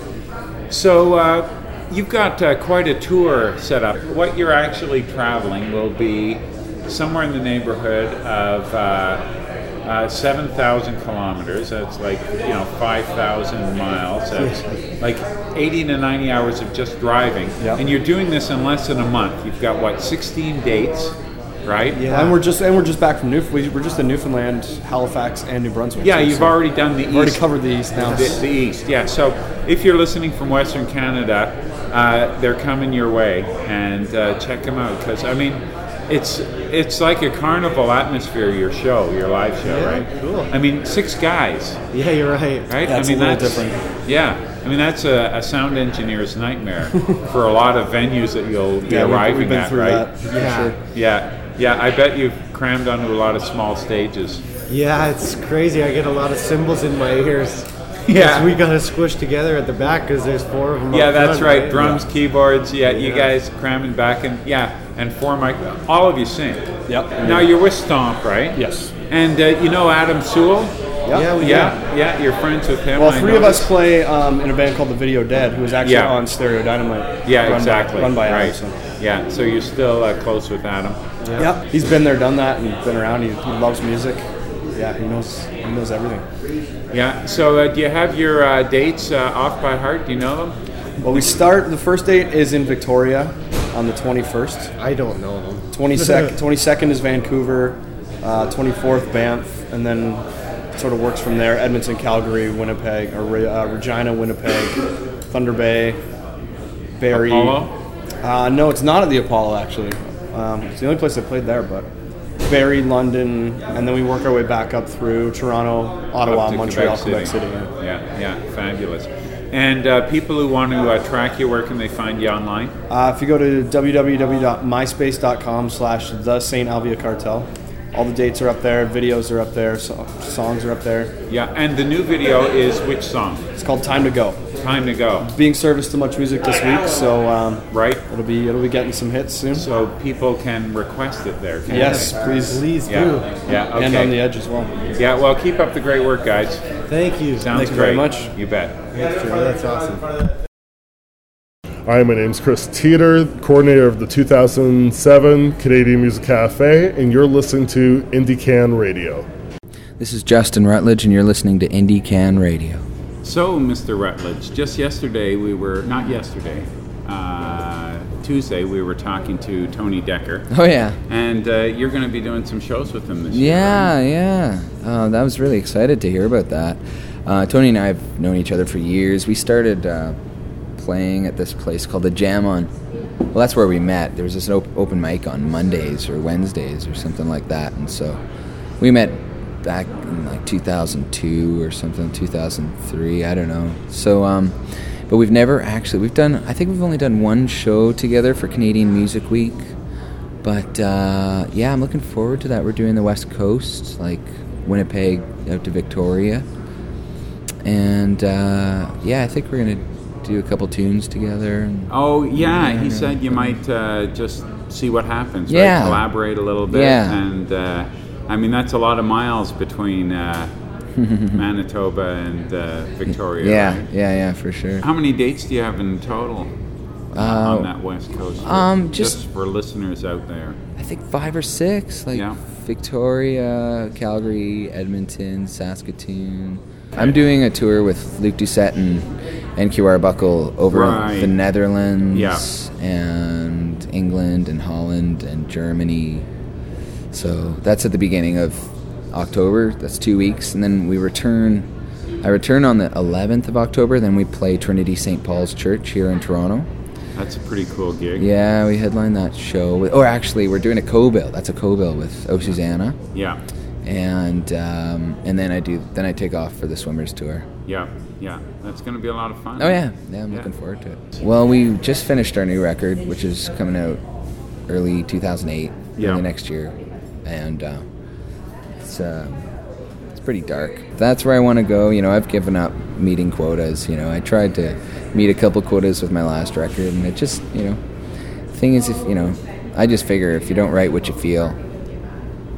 Speaker 1: So uh, you've got uh, quite a tour set up. What you're actually traveling will be somewhere in the neighborhood of uh, uh, seven thousand kilometers. That's like, you know, five thousand miles. That's like eighty to ninety hours of just driving.
Speaker 13: Yep.
Speaker 1: And you're doing this in less than a month. You've got, what, sixteen dates, right?
Speaker 13: Yeah. And we're just and we're just back from Newf. we- We're just in Newfoundland, Halifax, and New Brunswick.
Speaker 1: Yeah,
Speaker 13: too,
Speaker 1: you've
Speaker 13: so
Speaker 1: already done the
Speaker 13: we've
Speaker 1: east.
Speaker 13: already covered the east now.
Speaker 1: The, the east, yeah. So if you're listening from Western Canada, uh, they're coming your way, and uh, check them out, because I mean, it's it's like a carnival atmosphere. Your show, your live show,
Speaker 12: Yeah,
Speaker 1: right?
Speaker 12: cool.
Speaker 1: I mean, six guys.
Speaker 12: Yeah, you're right.
Speaker 1: Right?
Speaker 13: Yeah,
Speaker 1: I
Speaker 13: it's
Speaker 1: mean,
Speaker 13: a little
Speaker 1: that's
Speaker 13: different.
Speaker 1: Yeah. I mean, that's a, a sound engineer's nightmare for a lot of venues that you'll be
Speaker 13: Yeah, we've-
Speaker 1: arriving
Speaker 13: we've been
Speaker 1: at,
Speaker 13: through
Speaker 1: right?
Speaker 13: that, for
Speaker 12: Yeah.
Speaker 13: sure.
Speaker 1: Yeah. Yeah. I bet you've crammed onto a lot of small stages.
Speaker 12: Yeah, it's crazy. I get a lot of cymbals in my ears.
Speaker 1: Yeah.
Speaker 12: 'Cause we got to squish together at the back because there's four of them.
Speaker 1: Yeah,
Speaker 12: up
Speaker 1: that's
Speaker 12: front,
Speaker 1: right. Drums, keyboards. Yeah, you
Speaker 12: Yeah.
Speaker 1: guys cramming back and yeah, and four mic. All of you sing.
Speaker 13: Yep.
Speaker 1: Now you're with Stomp, right?
Speaker 13: Yes.
Speaker 1: And uh, you know Adam Sewell.
Speaker 12: Yeah, we
Speaker 1: Yeah, yeah. You're friends with him.
Speaker 13: Well,
Speaker 1: I
Speaker 13: three of us
Speaker 1: noticed.
Speaker 13: play um, in a band called the Video Dead, who was actually
Speaker 1: Yeah.
Speaker 13: on Stereo Dynamite.
Speaker 1: Yeah,
Speaker 13: run
Speaker 1: exactly.
Speaker 13: By, run by
Speaker 1: right.
Speaker 13: Adam, so.
Speaker 1: Yeah. So you're still uh, close with Adam.
Speaker 13: Yep. He's been there, done that, and been around. He, he loves music. Yeah, he knows he knows everything.
Speaker 1: Yeah. So uh, do you have your uh, dates uh, off by heart? Do you know them?
Speaker 13: Well, we start. The first date is in Victoria on the twenty-first.
Speaker 12: I don't know them.
Speaker 13: twenty-second, twenty-second is Vancouver. Uh, twenty-fourth Banff, and then sort of works from there. Edmonton, Calgary, Winnipeg, or Re- uh, Regina, Winnipeg, Thunder Bay, Barrie.
Speaker 1: Apollo?
Speaker 13: Uh, no, it's not at the Apollo actually. Um, it's the only place I played there, but Barrie, London, and then we work our way back up through Toronto, Ottawa,
Speaker 1: Up to
Speaker 13: Montreal,
Speaker 1: Quebec
Speaker 13: Quebec
Speaker 1: City.
Speaker 13: City. yeah.
Speaker 1: Yeah. Yeah. Fabulous. And uh, people who want to uh, track you, where can they find you online?
Speaker 13: Uh, if you go to w w w dot myspace dot com slash the Saint Alvia Cartel, all the dates are up there, videos are up there, so, songs are up there.
Speaker 1: Yeah. And the new video is which song?
Speaker 13: It's called Time to Go.
Speaker 1: Time to Go.
Speaker 13: Being serviced to Much Music this week, so um,
Speaker 1: Right.
Speaker 13: it'll be it'll be getting some hits soon.
Speaker 1: So people can request it there. Can
Speaker 13: Yes,
Speaker 1: they?
Speaker 13: please.
Speaker 12: Please
Speaker 1: Yeah.
Speaker 12: do.
Speaker 1: Yeah. Okay.
Speaker 13: And on the edge as well.
Speaker 1: Yeah. Well, keep up the great work, guys.
Speaker 12: Thank you.
Speaker 1: Sounds
Speaker 13: Thank you
Speaker 1: great.
Speaker 13: very much.
Speaker 1: You bet.
Speaker 12: That's, that's awesome.
Speaker 14: Hi, my name's Chris Teeter, coordinator of the two thousand seven Canadian Music Cafe, and you're listening to Indie Can Radio.
Speaker 15: This is Justin Rutledge, and you're listening to Indie Can Radio.
Speaker 1: So, Mister Rutledge, just yesterday we were, not yesterday, uh, Tuesday we were talking to Tony Decker.
Speaker 15: Oh, yeah.
Speaker 1: And uh, you're going to be doing some shows with him this year.
Speaker 15: Yeah, yeah. Uh, I was really excited to hear about that. Uh, Tony and I have known each other for years. We started uh, playing at this place called the Jam On. Well, that's where we met. There was this op- open mic on Mondays or Wednesdays or something like that. And so we met back in like two thousand two or something, two thousand three, I don't know. So, um, but we've never actually, we've done, I think we've only done one show together for Canadian Music Week. But uh, yeah, I'm looking forward to that. We're doing the West Coast, like Winnipeg out to Victoria. And uh, yeah, I think we're going to do a couple tunes together. And,
Speaker 1: Oh, yeah,
Speaker 15: Yeah,
Speaker 1: he
Speaker 15: yeah.
Speaker 1: said you might uh, just see what happens,
Speaker 15: Yeah.
Speaker 1: right? Collaborate a little bit.
Speaker 15: Yeah.
Speaker 1: And, uh, I mean, that's a lot of miles between uh, Manitoba and uh, Victoria,
Speaker 15: yeah,
Speaker 1: right?
Speaker 15: yeah, yeah, for sure.
Speaker 1: How many dates do you have in total uh,
Speaker 15: Uh,
Speaker 1: on that West Coast trip?
Speaker 15: um, just-
Speaker 1: for listeners out there.
Speaker 15: I think five or six, like
Speaker 1: Yeah.
Speaker 15: Victoria, Calgary, Edmonton, Saskatoon. I'm doing a tour with Luke Doucette and N Q Arbuckle over
Speaker 1: Right.
Speaker 15: the Netherlands
Speaker 1: Yeah.
Speaker 15: and England and Holland and Germany. So that's at the beginning of October. That's two weeks. And then we return. I return on the eleventh of October. Then we play Trinity Saint Paul's Church here in Toronto.
Speaker 1: That's a pretty cool gig.
Speaker 15: Yeah, we headline that show. With, or actually, we're doing a co-bill. That's a co-bill with Oh Susanna.
Speaker 1: Yeah,
Speaker 15: And um, and then I do. Then I take off for the Swimmers Tour.
Speaker 1: yeah, yeah. That's going to be a lot of fun.
Speaker 15: Oh yeah, yeah. I'm looking forward to it. Well, we just finished our new record, which is coming out early two thousand eight,
Speaker 1: Yeah.
Speaker 15: early next year, and uh, it's uh, it's pretty dark. That's where I want to go. You know, I've given up meeting quotas. You know, I tried to meet a couple quotas with my last record, and it just, you know, thing is, if you know, I just figure if you don't write what you feel,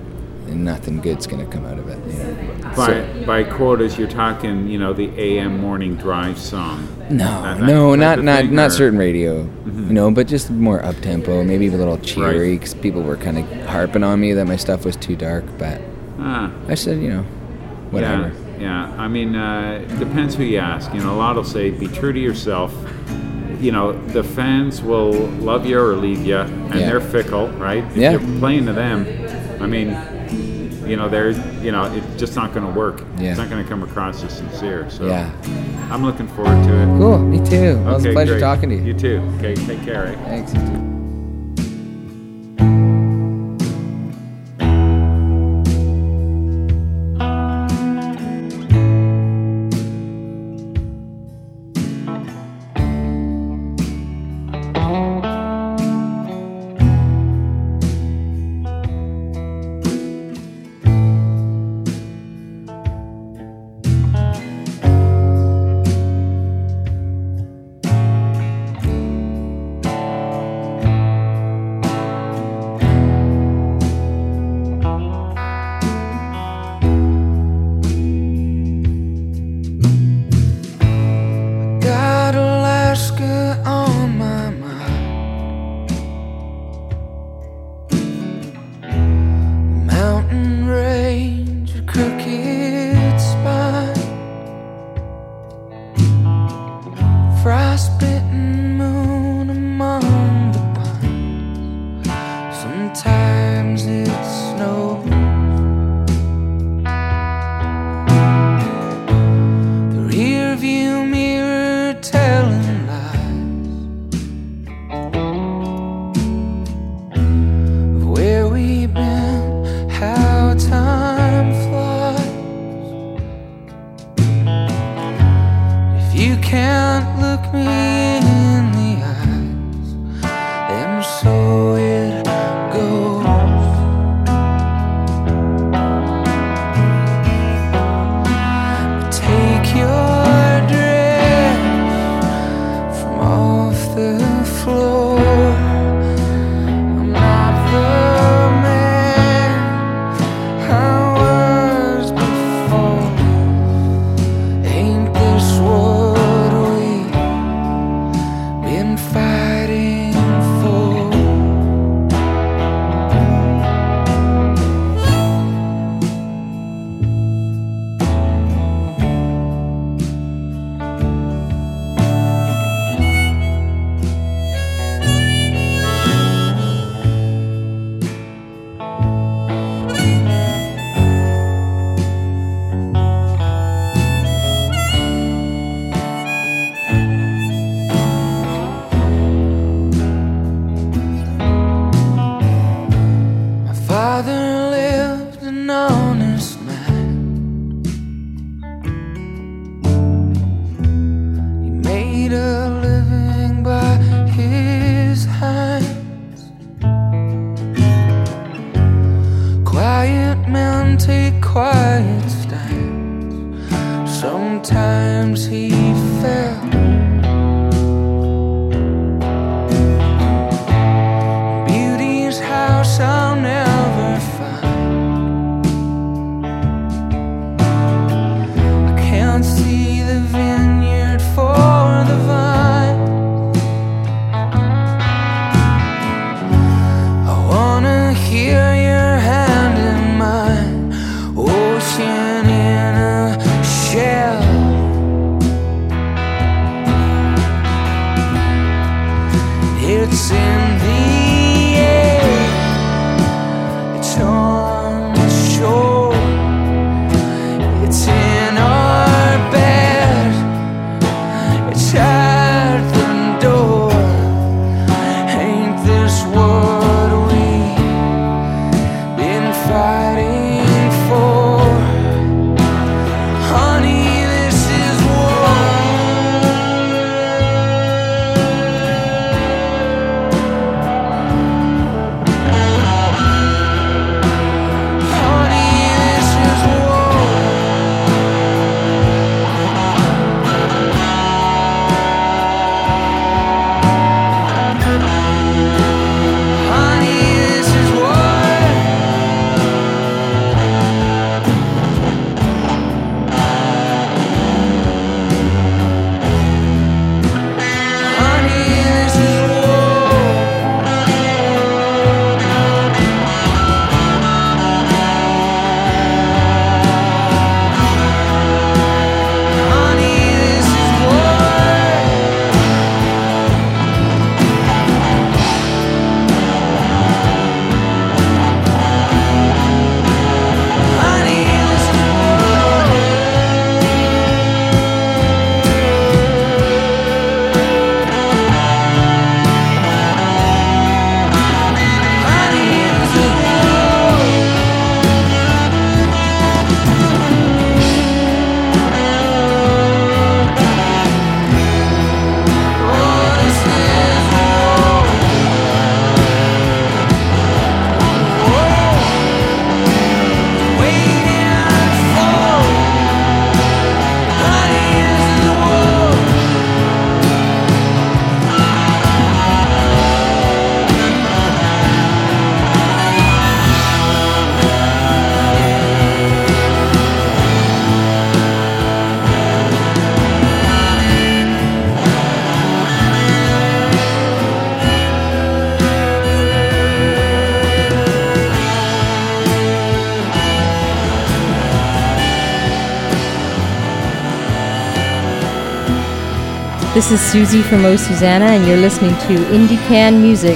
Speaker 15: nothing good's going to come out of it. You know?
Speaker 1: By
Speaker 15: So-
Speaker 1: by quotas, you're talking, you know, the A M morning drive song.
Speaker 15: No,
Speaker 1: That- that
Speaker 15: no,
Speaker 1: type
Speaker 15: not
Speaker 1: of
Speaker 15: not
Speaker 1: thing,
Speaker 15: not
Speaker 1: or-
Speaker 15: certain radio,
Speaker 1: Mhm.
Speaker 15: you know, but just more up tempo, maybe a little cheery, because people were kind of harping on me that my stuff was too dark. But
Speaker 1: Ah.
Speaker 15: I said, you know, whatever.
Speaker 1: Yeah, yeah. I mean, uh, it depends who you ask. You know, a lot will say, be true to yourself. You know, the fans will love you or leave you, and
Speaker 15: Yeah.
Speaker 1: they're fickle, right? If
Speaker 15: Yeah.
Speaker 1: you're playing to them, I mean, you know, they're, you know, it's just not going to work.
Speaker 15: Yeah.
Speaker 1: It's not going to come across as sincere. So
Speaker 15: Yeah.
Speaker 1: I'm looking forward to it.
Speaker 15: Cool, me too. Well, it was a
Speaker 1: Okay,
Speaker 15: pleasure
Speaker 1: great.
Speaker 15: talking to you.
Speaker 1: You too. Okay, take care, eh?
Speaker 15: Thanks, you too.
Speaker 16: Got Alaska on my mind. Mountain range, a crooked spine. Frostbitten moon among the pines. Sometimes it snows. The rear view mirror telling lies of where we've been, how time flies. If you can't look me in the eyes, then so it goes. Take your dress from off the floor. I'm not the man I was before. Ain't this what we've been fighting for? My father lived an honest man. He made a living by his hands. Quiet men take quiet stands. Sometimes he fell. Beauty's house I'll never find. I can't see the vineyard for the vine. I wanna hear your hand in mine. Ocean in a shell.
Speaker 17: This is Susie from Oh Susanna, and you're listening to Indie Can Music.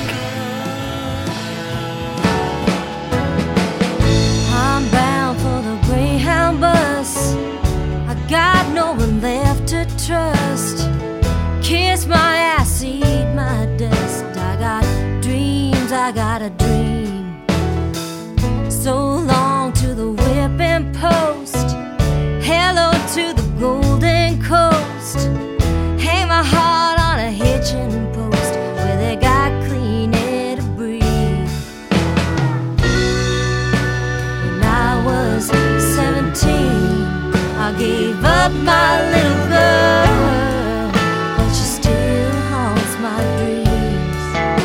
Speaker 2: I'm bound for the Greyhound bus. I got no one left to trust. Kiss my ass, eat my dust. I got dreams, I got a dream. So long to the whipping post. Hello to the golden coast. Hang my heart on a hitching post where they got clean air to breathe. When I was seventeen, I gave up my little girl, but she still haunts my dreams.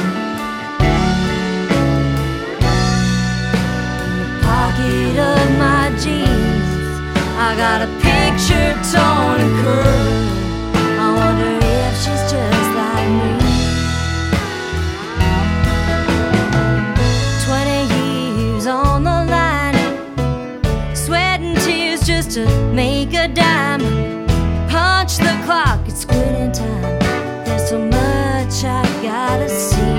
Speaker 2: In the pocket of my jeans, I got a picture torn and curled. I wonder if she's just like me. Twenty years on the line, sweat and tears just to make a dime. Punch the clock, it's quitting time. There's so much I gotta see.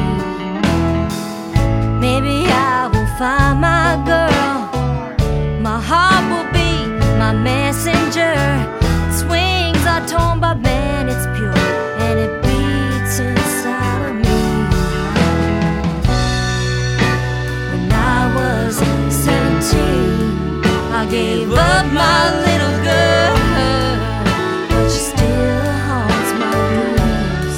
Speaker 2: Maybe I will find my girl. My heart will be my messenger. Its wings are torn, but man, it's pure, and it beats inside of me. When I was seventeen, I gave up my little girl, but she still haunts my dreams.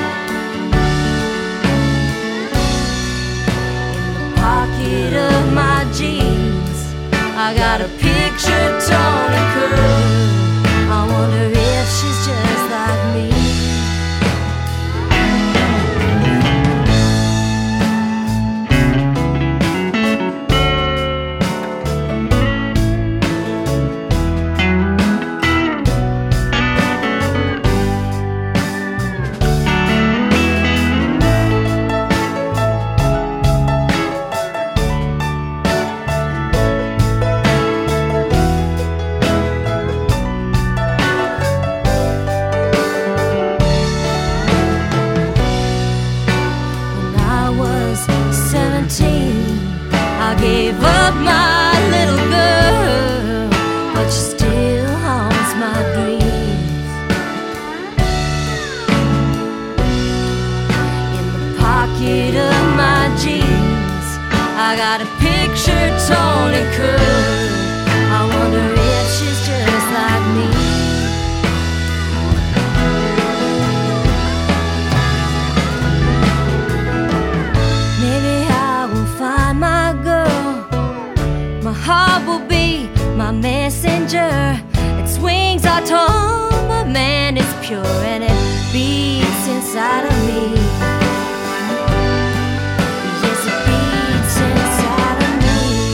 Speaker 2: In the pocket of my jeans, I got a picture torn and curled. I wonder if she's just like me. When I was seventeen, I gave up my little girl, but she still haunts my dreams. In the pocket of my jeans, I got a picture torn and curled. I wonder if she's just like me. Maybe I will find my girl. My heart will be my messenger. Its wings are torn, but man, it's pure, and it beats inside of me. Yes, it beats inside of me.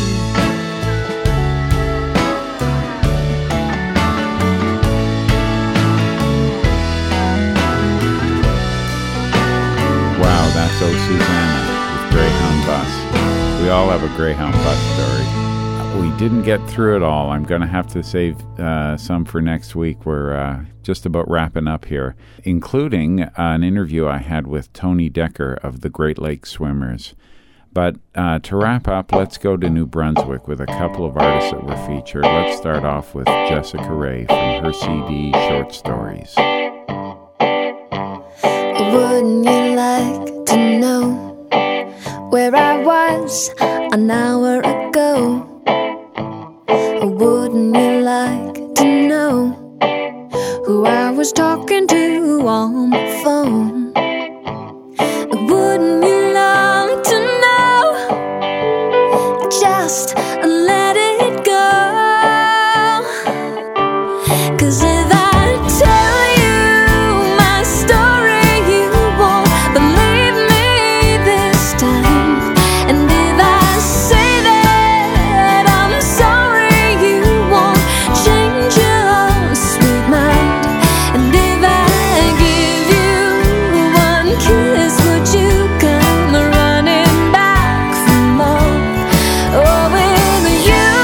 Speaker 1: Wow, that's Oh Susanna with Greyhound Bus. We all have a Greyhound Bus story. We didn't get through it all. I'm going to have to save uh, some for next week. We're uh, just about wrapping up here, including uh, an interview I had with Tony Decker of the Great Lakes Swimmers. But uh, to wrap up, let's go to New Brunswick with a couple of artists that were featured. Let's start off with Jessica Ray from her C D Short Stories.
Speaker 18: Wouldn't you like to know where I was an hour ago? Wouldn't you like to know who I was talking to on the phone? Wouldn't you like to know? Just let it go. 'Cause if I tell you my story, you won't believe me this time. And if I say that I'm sorry, you won't change your sweet mind. And if I give you one kiss, would you come running back for more? Oh, with you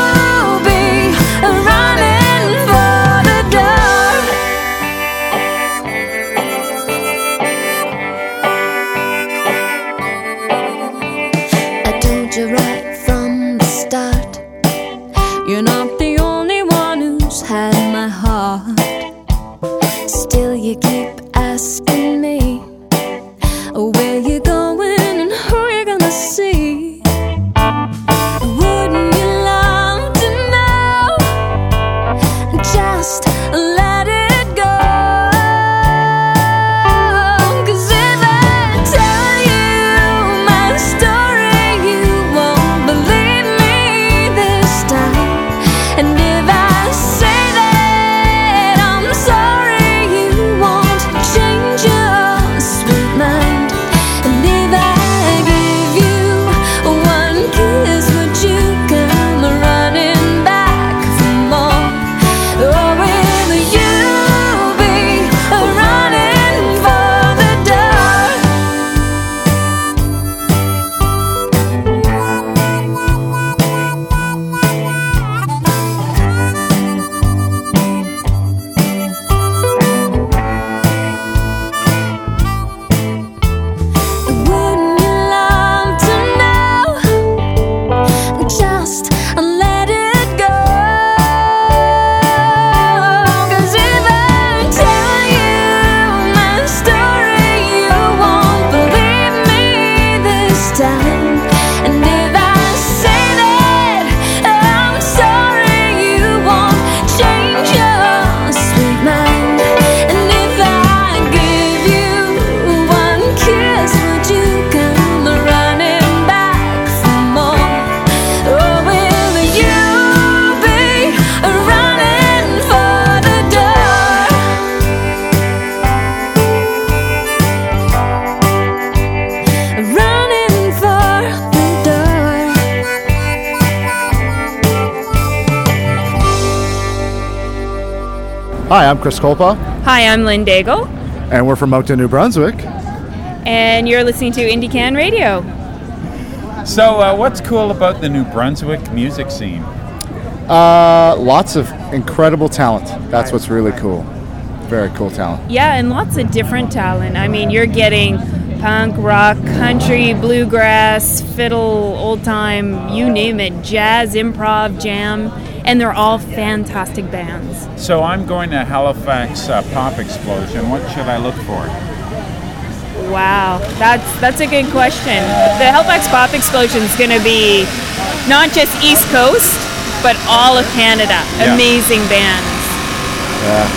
Speaker 19: Hi, I'm Chris Kolpa,
Speaker 20: Hi, I'm Lynn Daigle,
Speaker 19: and we're from Moncton, New Brunswick.
Speaker 20: and you're listening to IndieCan Radio.
Speaker 1: So, uh, what's cool about the New Brunswick music scene?
Speaker 19: Uh, lots of incredible talent. That's what's really cool. Very cool talent.
Speaker 20: Yeah, and lots of different talent. I mean, you're getting punk, rock, country, bluegrass, fiddle, old time, you name it, jazz, improv, jam, and they're all fantastic bands.
Speaker 1: So, I'm going to Halifax uh, Pop Explosion. What should I look for?
Speaker 20: Wow, that's that's a good question. The Halifax Pop Explosion is going to be not just East Coast, but all of Canada.
Speaker 1: Yeah.
Speaker 20: Amazing bands.
Speaker 19: Yeah.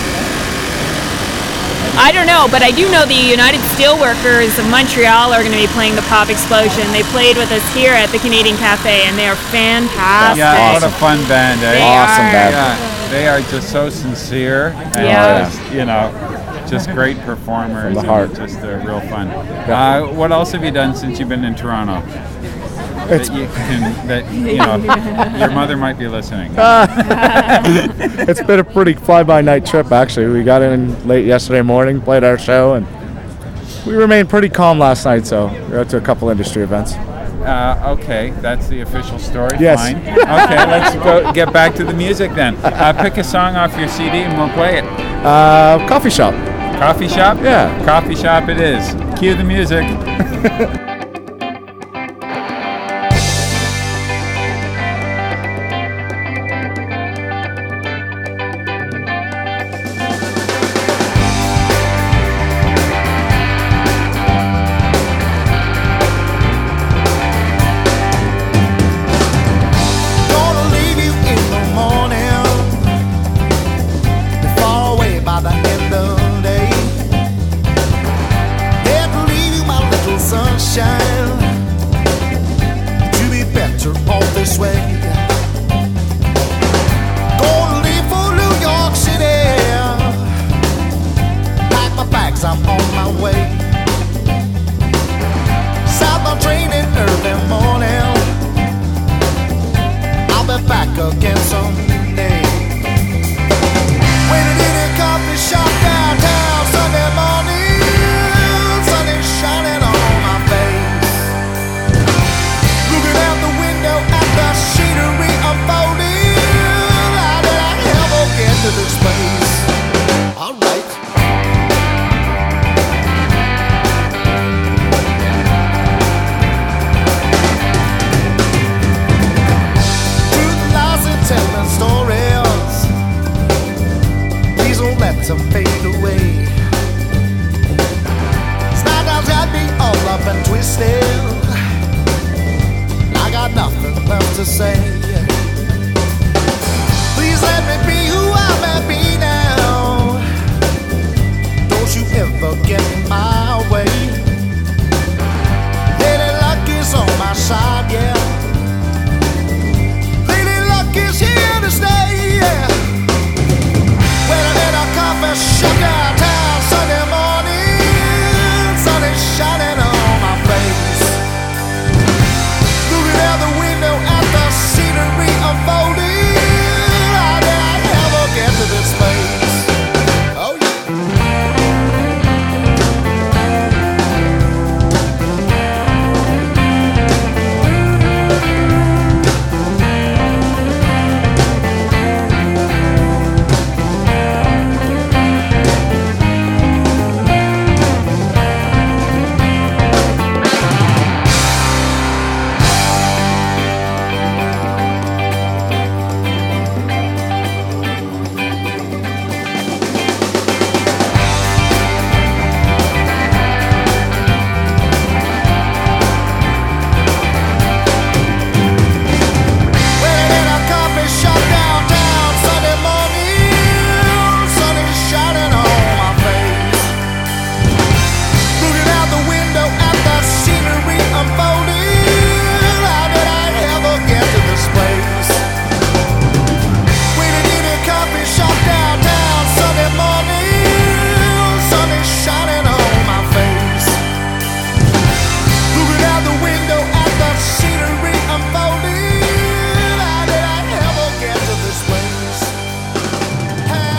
Speaker 20: I don't know, but I do know the United Steelworkers of Montreal are going to be playing the Pop Explosion. They played with us here at the Canadian Cafe, and they are fantastic.
Speaker 1: Yeah, what a fun band, eh?
Speaker 20: They Awesome are. band.
Speaker 1: Yeah, they are just so sincere. And
Speaker 20: Yeah.
Speaker 1: just, you know, just great performers.
Speaker 19: From the
Speaker 1: and
Speaker 19: heart.
Speaker 1: Just uh, real fun. Uh, what else have you done since you've been in Toronto?
Speaker 19: It's-
Speaker 1: that you can, that, you know, your mother might be listening.
Speaker 19: It's been a pretty fly-by-night trip, actually. We got in late yesterday morning, played our show, and we remained pretty calm last night, so we were out to a couple industry events.
Speaker 1: Uh, okay, that's the official story.
Speaker 19: Yes.
Speaker 1: Fine. Okay, let's go get back to the music then. Uh, pick a song off your C D and we'll play it.
Speaker 19: Uh, coffee shop.
Speaker 1: Coffee shop?
Speaker 19: Yeah.
Speaker 1: Coffee shop it is. Cue the music.
Speaker 21: Gonna leave you in the morning, be far away by the end of the day. Had to leave you, my little sunshine, to be better all this way. Gonna leave for New York City, pack my bags, I'm on my way. Southbound train in early morning, I'll be back again someday. Waiting in a coffee shop downtown Sunday morning, sun is shining on my face. Looking out the window at the scenery unfolding, how did I ever get to this place? Alright. Truth lies in telling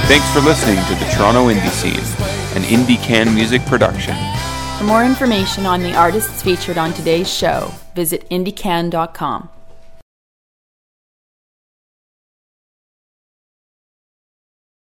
Speaker 6: Thanks for listening to the Toronto Indie Scene, an IndieCan music production.
Speaker 22: For more information on the artists featured on today's show, visit indie can dot com.